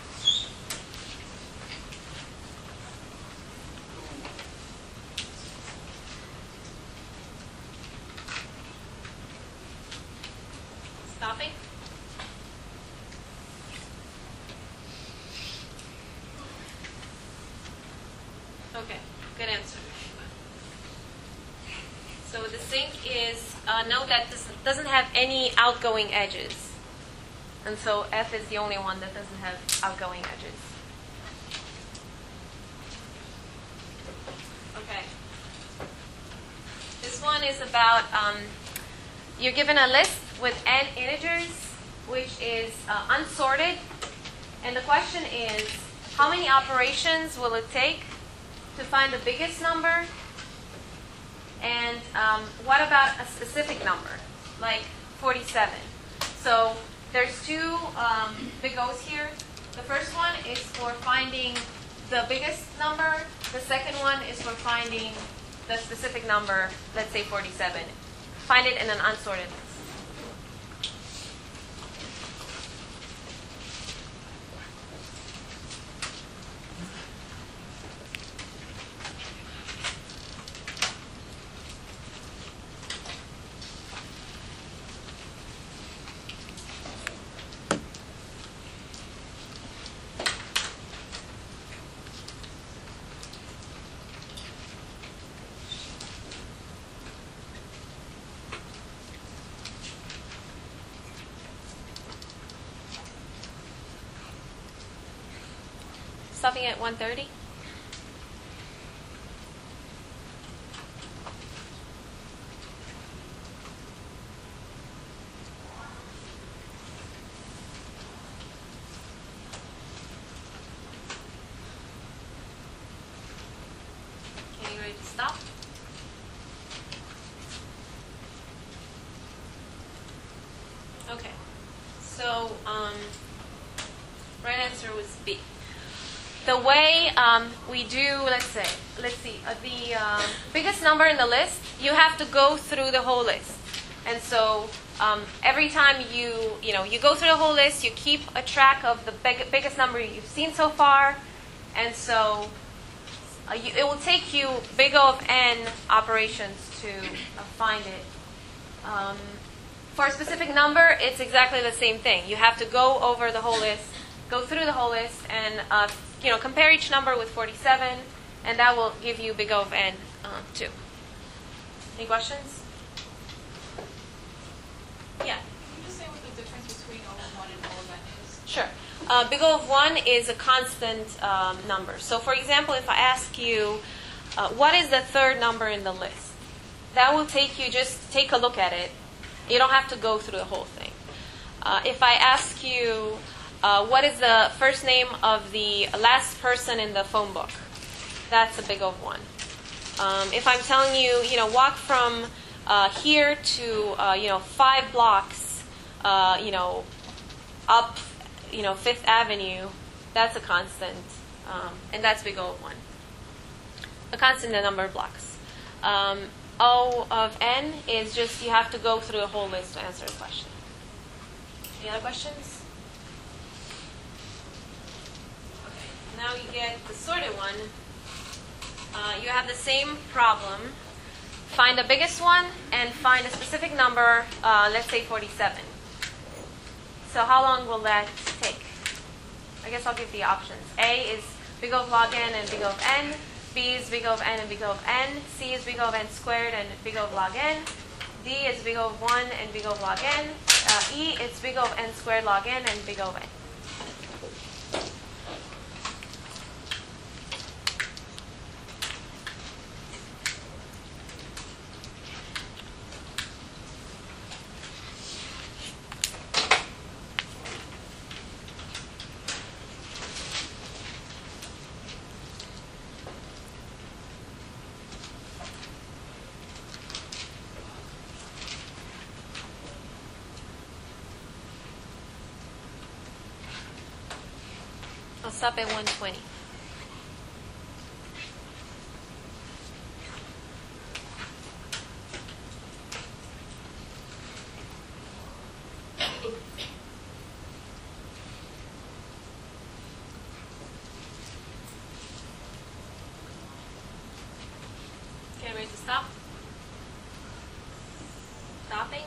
Stopping. Okay, good answer. So the sink is a node that doesn't- doesn't have any outgoing edges. And so F is the only one that doesn't have outgoing edges. Okay. This one is about, um, you're given a list with n integers, which is uh, unsorted. And the question is, how many operations will it take to find the biggest number? And um, what about a specific number, like forty-seven? So there's two um, big O's here. The first one is for finding the biggest number. The second one is for finding the specific number, let's say forty-seven. Find it in an unsorted list. Stopping at one thirty. Okay, you ready to stop? Okay. So, um, right answer was B. The way um, we do, let's say, let's see, uh, the um, biggest number in the list, you have to go through the whole list. And so um, every time you, you know, you go through the whole list, you keep a track of the big, biggest number you've seen so far. And so uh, you, it will take you big O of n operations to uh, find it. Um, for a specific number, it's exactly the same thing. You have to go over the whole list, go through the whole list, and uh, you know, compare each number with forty-seven, and that will give you big O of n uh, too. Any questions? Yeah. Can you just say what the difference between O of one and O of n is? Sure. Uh, big O of one is a constant um, number. So, for example, if I ask you, uh, what is the third number in the list? That will take you, just take a look at it. You don't have to go through the whole thing. Uh, if I ask you, uh, what is the first name of the last person in the phone book? That's a big O of one. Um, if I'm telling you, you know, walk from uh, here to, uh, you know, five blocks, uh, you know, up, you know, Fifth Avenue, that's a constant, um, and that's big O of one. A constant in the number of blocks. Um, O of n is just you have to go through a whole list to answer a question. Any other questions? Okay, now you get the sorted one. Uh, you have the same problem. Find the biggest one and find a specific number, uh, let's say forty-seven. So how long will that take? I guess I'll give the options. A is big O of log n and big O of n. B is big O of n and big O of n. C is big O of n squared and big O of log n. D is big O of one and big O of log n. Uh, E is big O of n squared log n and big O of n. I'll stop at one twenty. Okay, ready to stop? Stopping?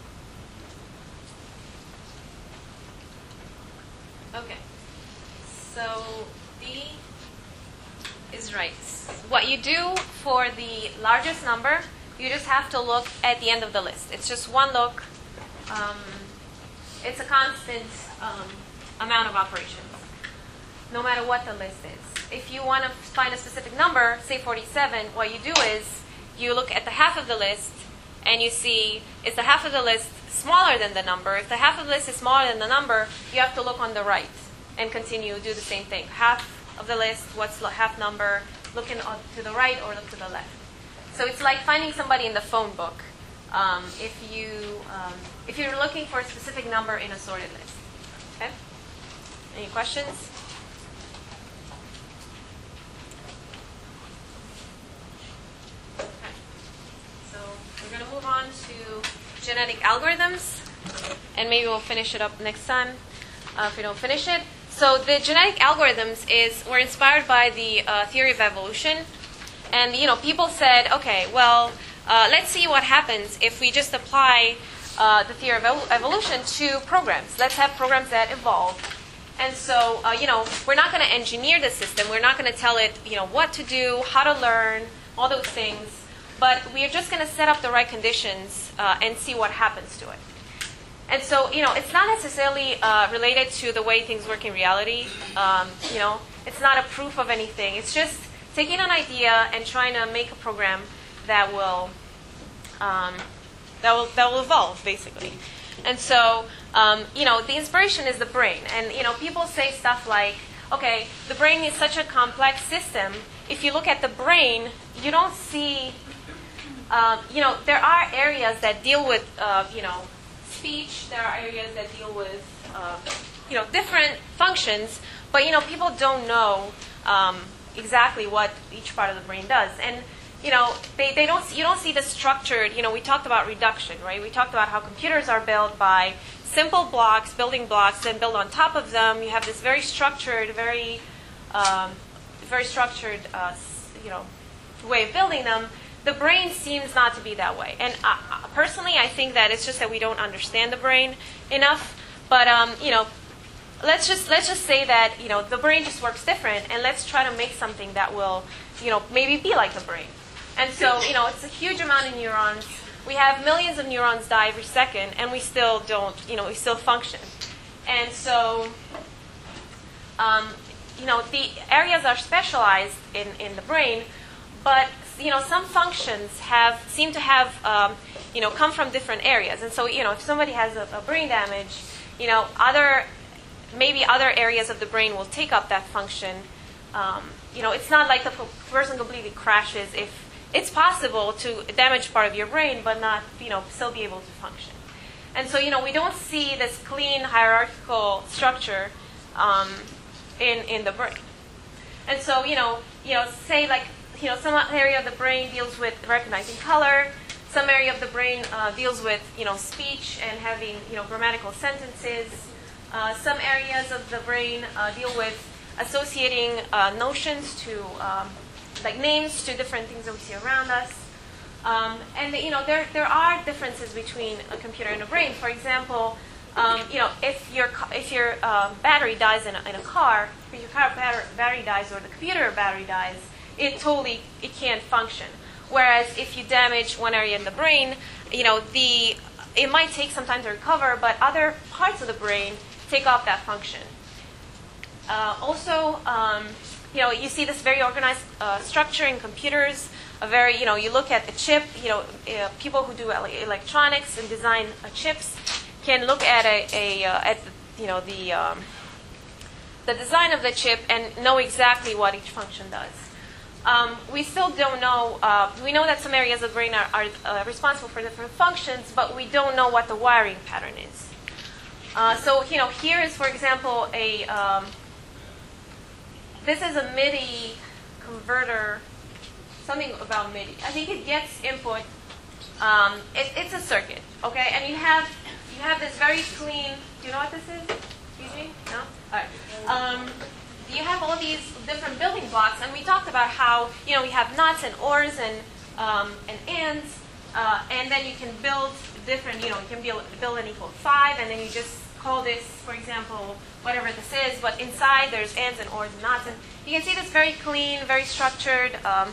Okay. So B is right. What you do for the largest number, you just have to look at the end of the list. It's just one look. Um, it's a constant um, amount of operations, no matter what the list is. If you want to find a specific number, say forty-seven, what you do is you look at the half of the list and you see, is the half of the list smaller than the number? If the half of the list is smaller than the number, you have to look on the right and continue, do the same thing. Half of the list, what's the half number, looking on to the right or look to the left. So it's like finding somebody in the phone book. Um, if you um, if you're looking for a specific number in a sorted list. Okay? Any questions? Okay. So we're going to move on to genetic algorithms, and maybe we'll finish it up next time uh, if we don't finish it. So the genetic algorithms is were inspired by the uh, theory of evolution, and you know people said, okay, well, uh, let's see what happens if we just apply uh, the theory of ev- evolution to programs. Let's have programs that evolve, and so uh, you know we're not going to engineer the system. We're not going to tell it you know what to do, how to learn, all those things, but we're just going to set up the right conditions uh, and see what happens to it. And so, you know, it's not necessarily uh, related to the way things work in reality. Um, you know, it's not a proof of anything. It's just taking an idea and trying to make a program that will um, that will that will evolve, basically. And so, um, you know, the inspiration is the brain. And you know, people say stuff like, okay, the brain is such a complex system. If you look at the brain, you don't see, um, you know, there are areas that deal with, uh, you know. speech, there are areas that deal with, uh, you know, different functions, but, you know, people don't know um, exactly what each part of the brain does. And, you know, they, they don't, you don't see the structured, you know, we talked about reduction, right? We talked about how computers are built by simple blocks, building blocks, then build on top of them. You have this very structured, very, um, very structured, uh, you know, way of building them. The brain seems not to be that way. And uh, personally, I think that it's just that we don't understand the brain enough. But, um, you know, let's just let's just say that, you know, the brain just works different. And let's try to make something that will, you know, maybe be like the brain. And so, you know, it's a huge amount of neurons. We have millions of neurons die every second, and we still don't, you know, we still function. And so, um, you know, the areas are specialized in, in the brain, but you know, some functions have seem to have, um, you know, come from different areas. And so, you know, if somebody has a, a brain damage, you know, other maybe other areas of the brain will take up that function. Um, you know, it's not like the person completely crashes. If it's possible to damage part of your brain, but not, you know, still be able to function. And so, you know, we don't see this clean hierarchical structure um, in, in the brain. And so, you know, you know, say like, you know, some area of the brain deals with recognizing color, some area of the brain uh, deals with, you know, speech and having, you know, grammatical sentences. Uh, some areas of the brain uh, deal with associating uh, notions to, um, like names to different things that we see around us. Um, and you know, there there are differences between a computer and a brain. For example, um, you know, if your if your uh, battery dies in a, in a car, if your car batter, battery dies or the computer battery dies, it totally it can't function. Whereas if you damage one area in the brain, you know, the it might take some time to recover, but other parts of the brain take off that function. Uh, also, um, you know, you see this very organized uh, structure in computers. A very, you know, you look at the chip. You know, uh, people who do electronics and design uh, chips can look at a, a uh, at the, you know the um, the design of the chip and know exactly what each function does. Um, we still don't know. Uh, we know that some areas of the brain are, are uh, responsible for different functions, but we don't know what the wiring pattern is. Uh, so, you know, here is, for example, a um, this is a MIDI converter. Something about MIDI. I think it gets input. Um, it, it's a circuit, okay? And you have you have this very clean. Do you know what this is, Eugene? No. All right. Um, you have all these different building blocks, and we talked about how you know we have nuts and ors and um, and ands, uh, and then you can build different. You know, you can build build an equal five, and then you just call this, for example, whatever this is. But inside there's ands and ors and nuts, and you can see this very clean, very structured. Um,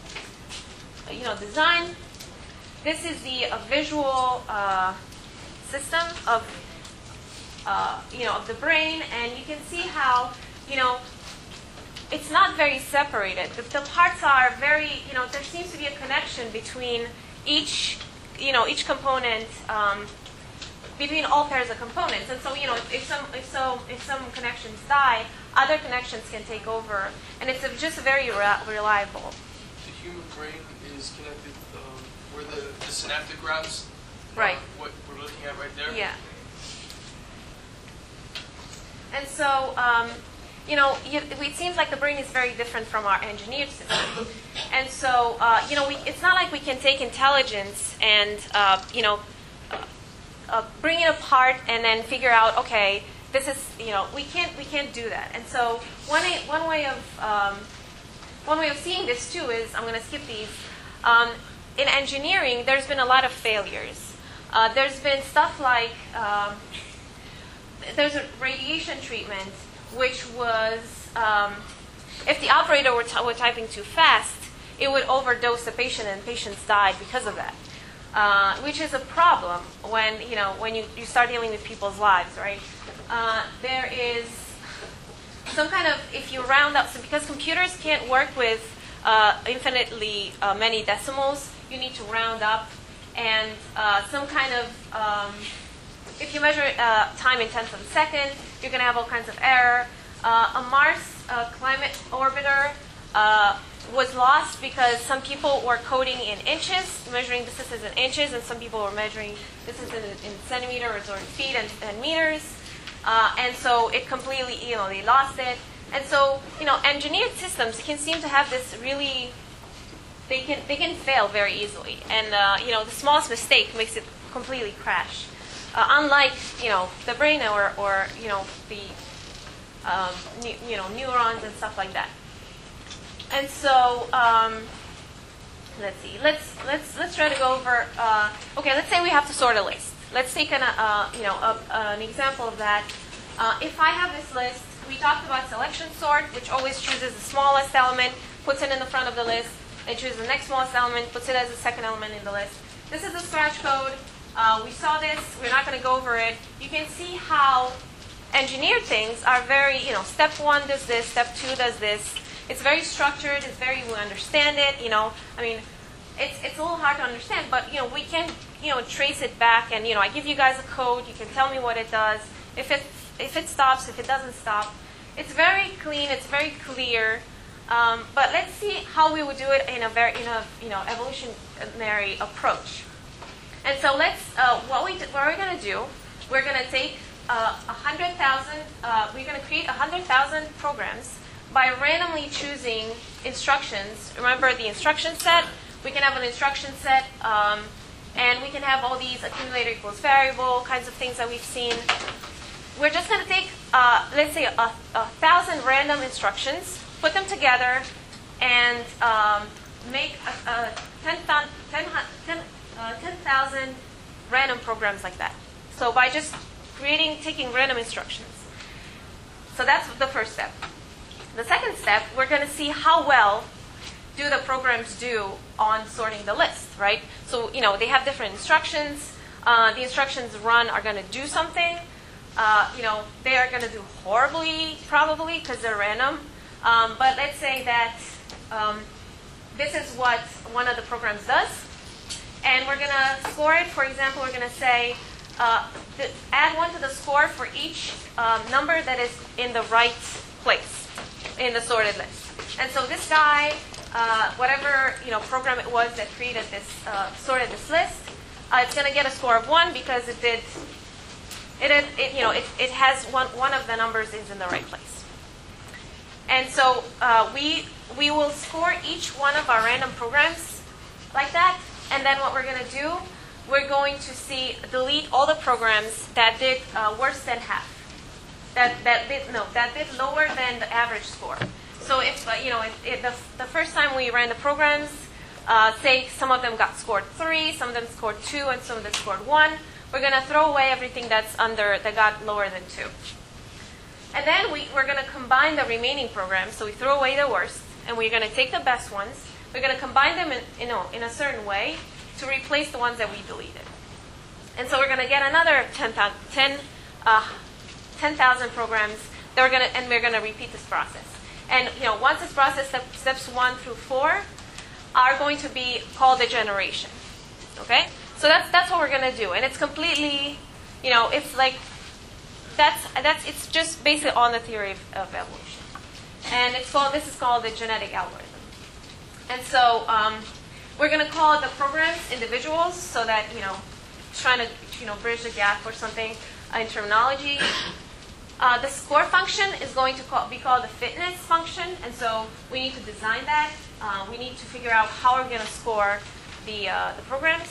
you know, design. This is the uh, visual uh, system of, uh, you know, of the brain, and you can see how, you know, it's not very separated. The, the parts are very, you know, there seems to be a connection between each, you know, each component, um, between all pairs of components. And so, you know, if, if some, if so, if some connections die, other connections can take over, and it's a, just very re- reliable. The human brain is connected um, where the, the synaptic routes, right? Uh, what we're looking at right there. Yeah. And so, um, you know, you, it seems like the brain is very different from our engineered system. And so, uh, you know, we, it's not like we can take intelligence and, uh, you know, uh, uh, bring it apart and then figure out, okay, this is, you know, we can't we can't do that. And so, one one way of um, one way of seeing this too is, I'm going to skip these. Um, in engineering, there's been a lot of failures. Uh, there's been stuff like um, there's a radiation treatment, which was um, if the operator were, t- were typing too fast, it would overdose the patient, and patients died because of that. Uh, which is a problem when you know when you, you start dealing with people's lives, right? Uh, there is some kind of, if you round up, so because computers can't work with uh, infinitely uh, many decimals, you need to round up, and uh, some kind of, um, if you measure uh, time in tenths of a second, you're going to have all kinds of error. Uh, a Mars uh, climate orbiter uh, was lost because some people were coding in inches, measuring distances in inches, and some people were measuring distances in, in centimeters or in feet and, and meters. Uh, and so it completely, you know, they lost it. And so, you know, engineered systems can seem to have this really, they can they can fail very easily. And, uh, you know, the smallest mistake makes it completely crash. Uh, unlike, you know, the brain or, or you know, the, um, ne- you know, neurons and stuff like that. And so, um, let's see. Let's let's let's try to go over. Uh, okay, let's say we have to sort a list. Let's take an uh, you know a, an example of that. Uh, if I have this list, we talked about selection sort, which always chooses the smallest element, puts it in the front of the list, and chooses the next smallest element, puts it as the second element in the list. This is the scratch code. Uh, we saw this. We're not going to go over it. You can see how engineered things are very, you know, step one does this, step two does this. It's very structured. It's very, we understand it. You know, I mean, it's it's a little hard to understand, but you know, we can, you know, trace it back, and you know, I give you guys a code. You can tell me what it does. If it if it stops, if it doesn't stop, it's very clean. It's very clear. Um, but let's see how we would do it in a very in a you know evolutionary approach. And so let's, uh, what, we, what we're going to do, we're going to take uh, one hundred thousand, uh, we're going to create one hundred thousand programs by randomly choosing instructions. Remember the instruction set? We can have an instruction set, um, and we can have all these accumulator equals variable kinds of things that we've seen. We're just going to take, uh, let's say, a, a thousand random instructions, put them together, and um, make a, a ten thousand random programs like that. So by just creating, taking random instructions. So that's the first step. The second step, we're going to see how well do the programs do on sorting the list, right? So, you know, they have different instructions. Uh, the instructions run are going to do something. Uh, you know, they are going to do horribly, probably, because they're random. Um, but let's say that um, this is what one of the programs does. And we're going to score it. For example, we're going to say, uh, th- add one to the score for each um, number that is in the right place in the sorted list. And so this guy, uh, whatever you know program it was that created this, uh, sorted this list, uh, it's going to get a score of one because it did, it, it, it you know, it, it has one, one of the numbers is in the right place. And so uh, we, we will score each one of our random programs like that. And then what we're going to do, we're going to see, delete all the programs that did uh, worse than half. That, that did, no, that did lower than the average score. So if, uh, you know, if, if the, the first time we ran the programs, uh, say some of them got scored three, some of them scored two, and some of them scored one, we're going to throw away everything that's under, that got lower than two. And then we, we're going to combine the remaining programs. So we throw away the worst, and we're going to take the best ones. We're going to combine them in, you know, in a certain way to replace the ones that we deleted. And so we're going to get another ten thousand ten, uh, ten thousand programs that we're going to, and we're going to repeat this process. And you know, once this process, step, steps one through four, are going to be called a generation. Okay, so that's that's what we're going to do, and it's completely, you know, it's like that's that's it's just basically on the theory of, of evolution, and it's called this is called the genetic algorithm. And so um, we're going to call the programs individuals, so that you know, trying to you know bridge the gap or something uh, in terminology. Uh, the score function is going to call, be called the fitness function, and so we need to design that. Uh, we need to figure out how we're going to score the, uh, the programs.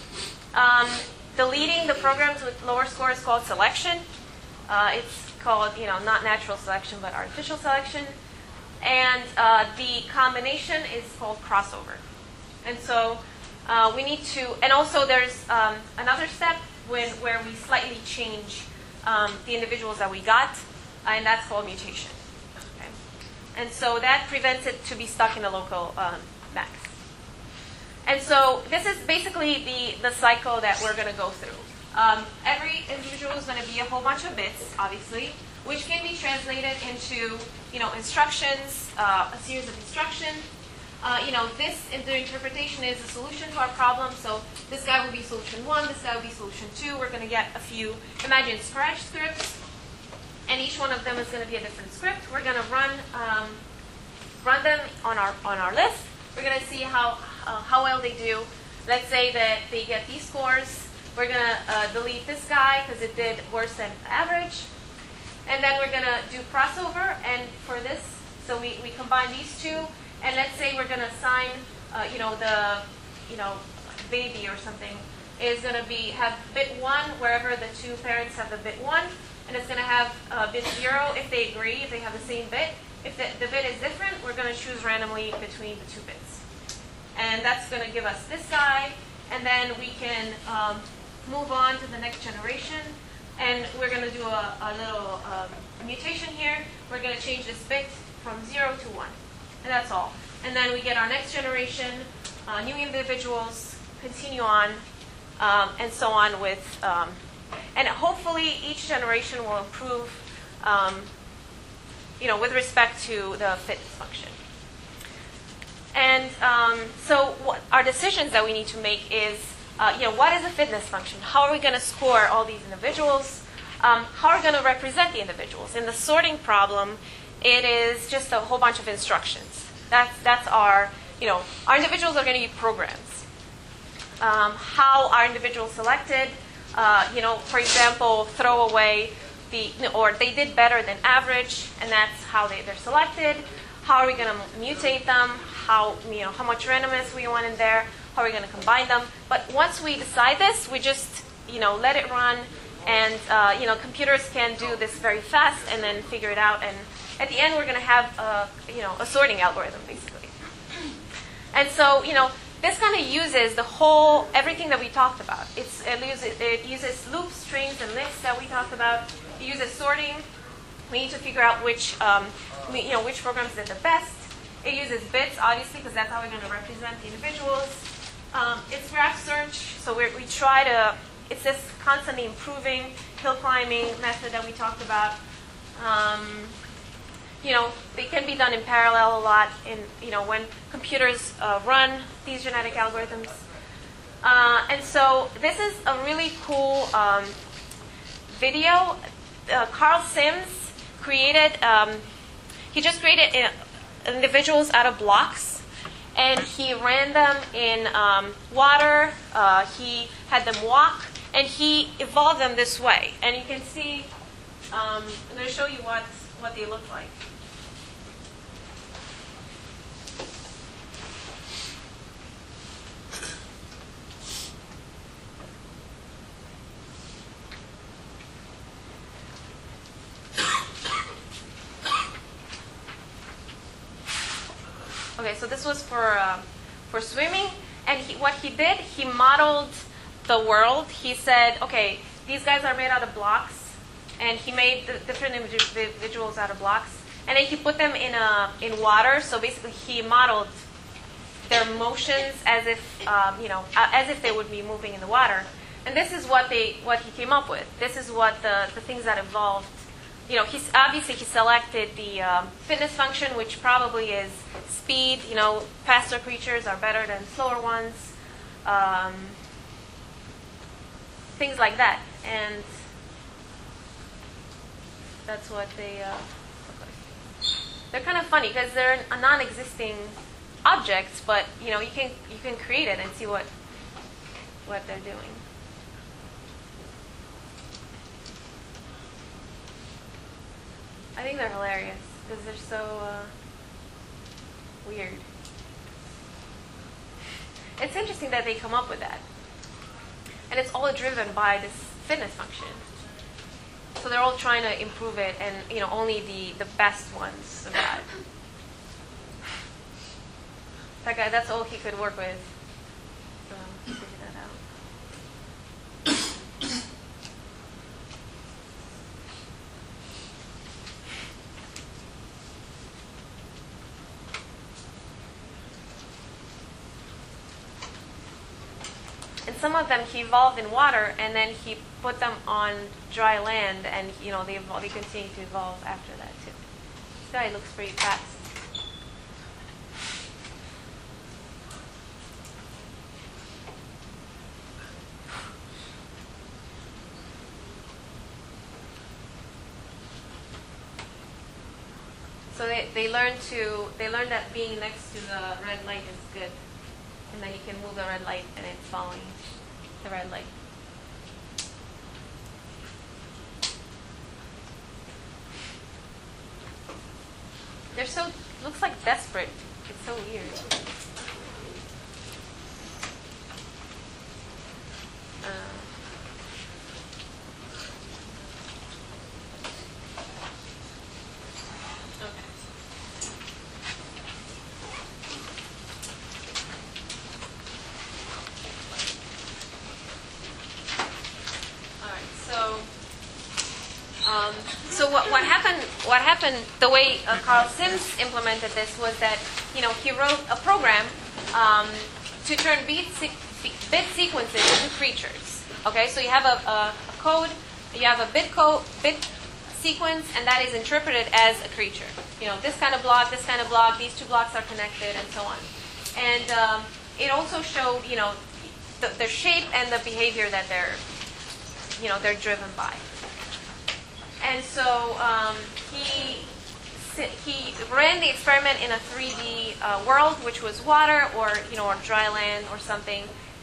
Um, deleting the programs with lower score is called selection. Uh, it's called, you know, not natural selection, but artificial selection. And uh, the combination is called crossover. And so uh, we need to, and also there's um, another step when, where we slightly change Um, the individuals that we got, uh, and that's called mutation. Okay? And so that prevents it to be stuck in a local um, max. And so this is basically the, the cycle that we're going to go through. Um, every individual is going to be a whole bunch of bits, obviously, which can be translated into you know, instructions, uh, a series of instructions. Uh, you know, this in the interpretation is a solution to our problem. So this guy will be solution one, this guy will be solution two. We're going to get a few, imagine Scratch scripts, and each one of them is going to be a different script. We're going to run um, run them on our on our list. We're going to see how uh, how well they do. Let's say that they get these scores. We're going to uh, delete this guy because it did worse than average, and then we're going to do crossover. And for this, so we we combine these two. And let's say we're going to assign, uh, you know, the, you know, baby or something is going to be have bit one wherever the two parents have the bit one, and it's going to have uh, bit zero if they agree, if they have the same bit. If the, the bit is different, we're going to choose randomly between the two bits, and that's going to give us this guy. And then we can um, move on to the next generation, and we're going to do a, a little um, mutation here. We're going to change this bit from zero to one. And that's all. And then we get our next generation, uh, new individuals, continue on, um, and so on with, um, and hopefully each generation will improve, um, you know, with respect to the fitness function. And um, so what our decisions that we need to make is, uh, you know, what is a fitness function? How are we going to score all these individuals? Um, how are we going to represent the individuals? In the sorting problem, it is just a whole bunch of instructions. That's that's our, you know, our individuals are going to be programs. um, how are individuals selected. Uh, you know, for example, throw away the, or they did better than average, and that's how they, they're selected. How are we going to mutate them? How, you know, how much randomness we want in there? How are we going to combine them? But once we decide this, we just, you know, let it run, and uh, you know, computers can do this very fast and then figure it out. And at the end, we're going to have, a, you know, a sorting algorithm basically. And so, you know, this kind of uses the whole, everything that we talked about. It's, it, uses, it uses loops, strings, and lists that we talked about. It uses sorting. We need to figure out which, um, we, you know, which programs did the best. It uses bits, obviously, because that's how we're going to represent the individuals. Um, it's graph search, so we're, we try to, it's this constantly improving hill climbing method that we talked about. Um, you know, they can be done in parallel a lot in, you know, when computers uh, run these genetic algorithms. Uh, and so this is a really cool um, video. Uh, Carl Sims created, um, he just created uh, individuals out of blocks, and he ran them in um, water. Uh, he had them walk, and he evolved them this way. And you can see, um, I'm going to show you what, what they look like. Okay, so this was for uh, for swimming, and he, what he did, he modeled the world. He said, okay, these guys are made out of blocks, and he made the different individuals out of blocks, and then he put them in a in water. So basically, he modeled their motions as if um, you know as if they would be moving in the water. And this is what they what he came up with. This is what the the things that evolved. You know, he's obviously he selected the um, fitness function, which probably is speed. You know, faster creatures are better than slower ones. Um, things like that, and that's what they uh, look like. They're kind of funny because they're a non-existing objects, but you know, you can you can create it and see what what they're doing. I think they're hilarious because they're so uh, weird. It's interesting that they come up with that. And it's all driven by this fitness function. So they're all trying to improve it, and you know, only the, the best ones survive. That guy, that's all he could work with. So figure that out. And some of them he evolved in water, and then he put them on dry land, and you know they evol- they continue to evolve after that too. This guy looks pretty fast. So they, they learn to they learn that being next to the red light is good. And then you can move the red light, and it's following the red light. They're so, looks like desperate. It's so weird. Uh, Um, so what, what happened? What happened? The way uh, Carl Sims implemented this was that you know he wrote a program um, to turn bit, se- bit sequences into creatures. Okay, so you have a, a, a code, you have a bit code, bit sequence, and that is interpreted as a creature. You know, this kind of block, this kind of block, these two blocks are connected, and so on. And um, it also showed you know the, the shape and the behavior that they're you know they're driven by. And so um, he he ran the experiment in a three D uh, world, which was water or you know or dry land or something.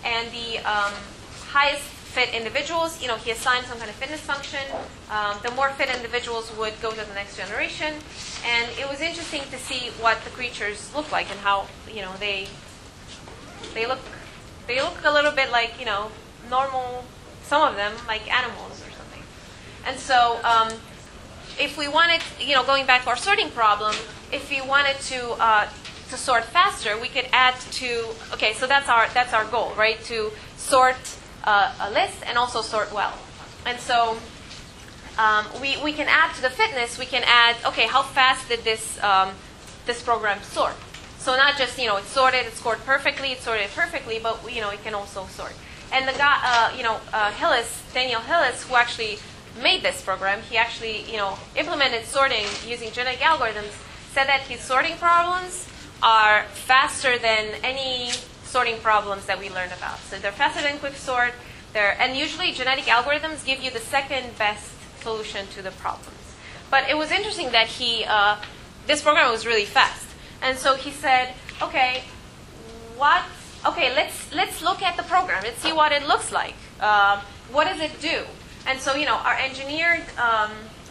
and the um, highest fit individuals, you know, he assigned some kind of fitness function. Um, the more fit individuals would go to the next generation, and it was interesting to see what the creatures look like and how, you know, they they look they look a little bit like, you know, normal. Some of them like animals or something. And so, um, if we wanted, you know, going back to our sorting problem, if we wanted to uh, to sort faster, we could add to. Okay, so that's our that's our goal, right? To sort uh, a list and also sort well. And so, um, we we can add to the fitness. We can add. Okay, how fast did this um, this program sort? So not just, you know, it's sorted, it's scored perfectly, it's sorted perfectly, but, you know, it can also sort. And the guy, uh, you know, uh, Hillis, Daniel Hillis, who actually made this program, he actually, you know, implemented sorting using genetic algorithms, said that his sorting problems are faster than any sorting problems that we learned about. So they're faster than quicksort. They're, and usually genetic algorithms give you the second best solution to the problems. But it was interesting that he, uh, this program was really fast. And so he said, okay, what? Okay, let's let's look at the program. Let's see what it looks like. Uh, what does it do? And so, you know, our engineered, um,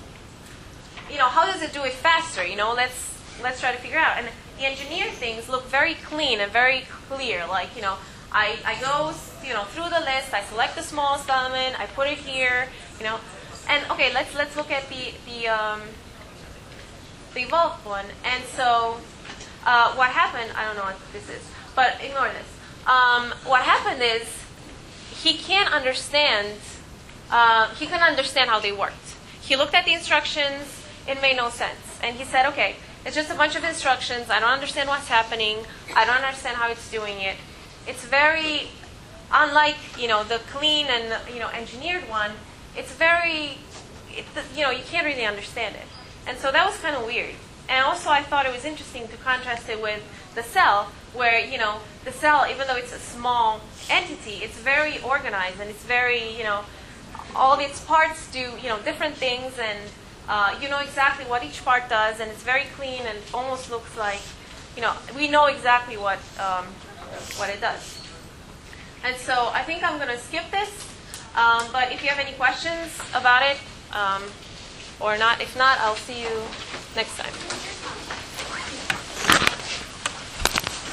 you know, how does it do it faster? You know, let's let's try to figure out. And the engineered things look very clean and very clear. Like, you know, I I go, you know, through the list. I select the smallest element. I put it here. You know, and okay, let's let's look at the the um, the evolved one. And so. Uh, what happened, I don't know what this is, but ignore this. Um, what happened is he can't understand, uh, he couldn't understand how they worked. He looked at the instructions, it made no sense. And he said, okay, it's just a bunch of instructions, I don't understand what's happening, I don't understand how it's doing it. It's very, unlike, you know, the clean and, you know, engineered one, it's very, it, you know, you can't really understand it. And so that was kind of weird. And also I thought it was interesting to contrast it with the cell, where, you know, the cell, even though it's a small entity, it's very organized and it's very, you know, all of its parts do, you know, different things, and uh, you know exactly what each part does, and it's very clean and almost looks like, you know, we know exactly what um, what it does. And so I think I'm going to skip this, um, but if you have any questions about it, um, or not, if not, I'll see you next time.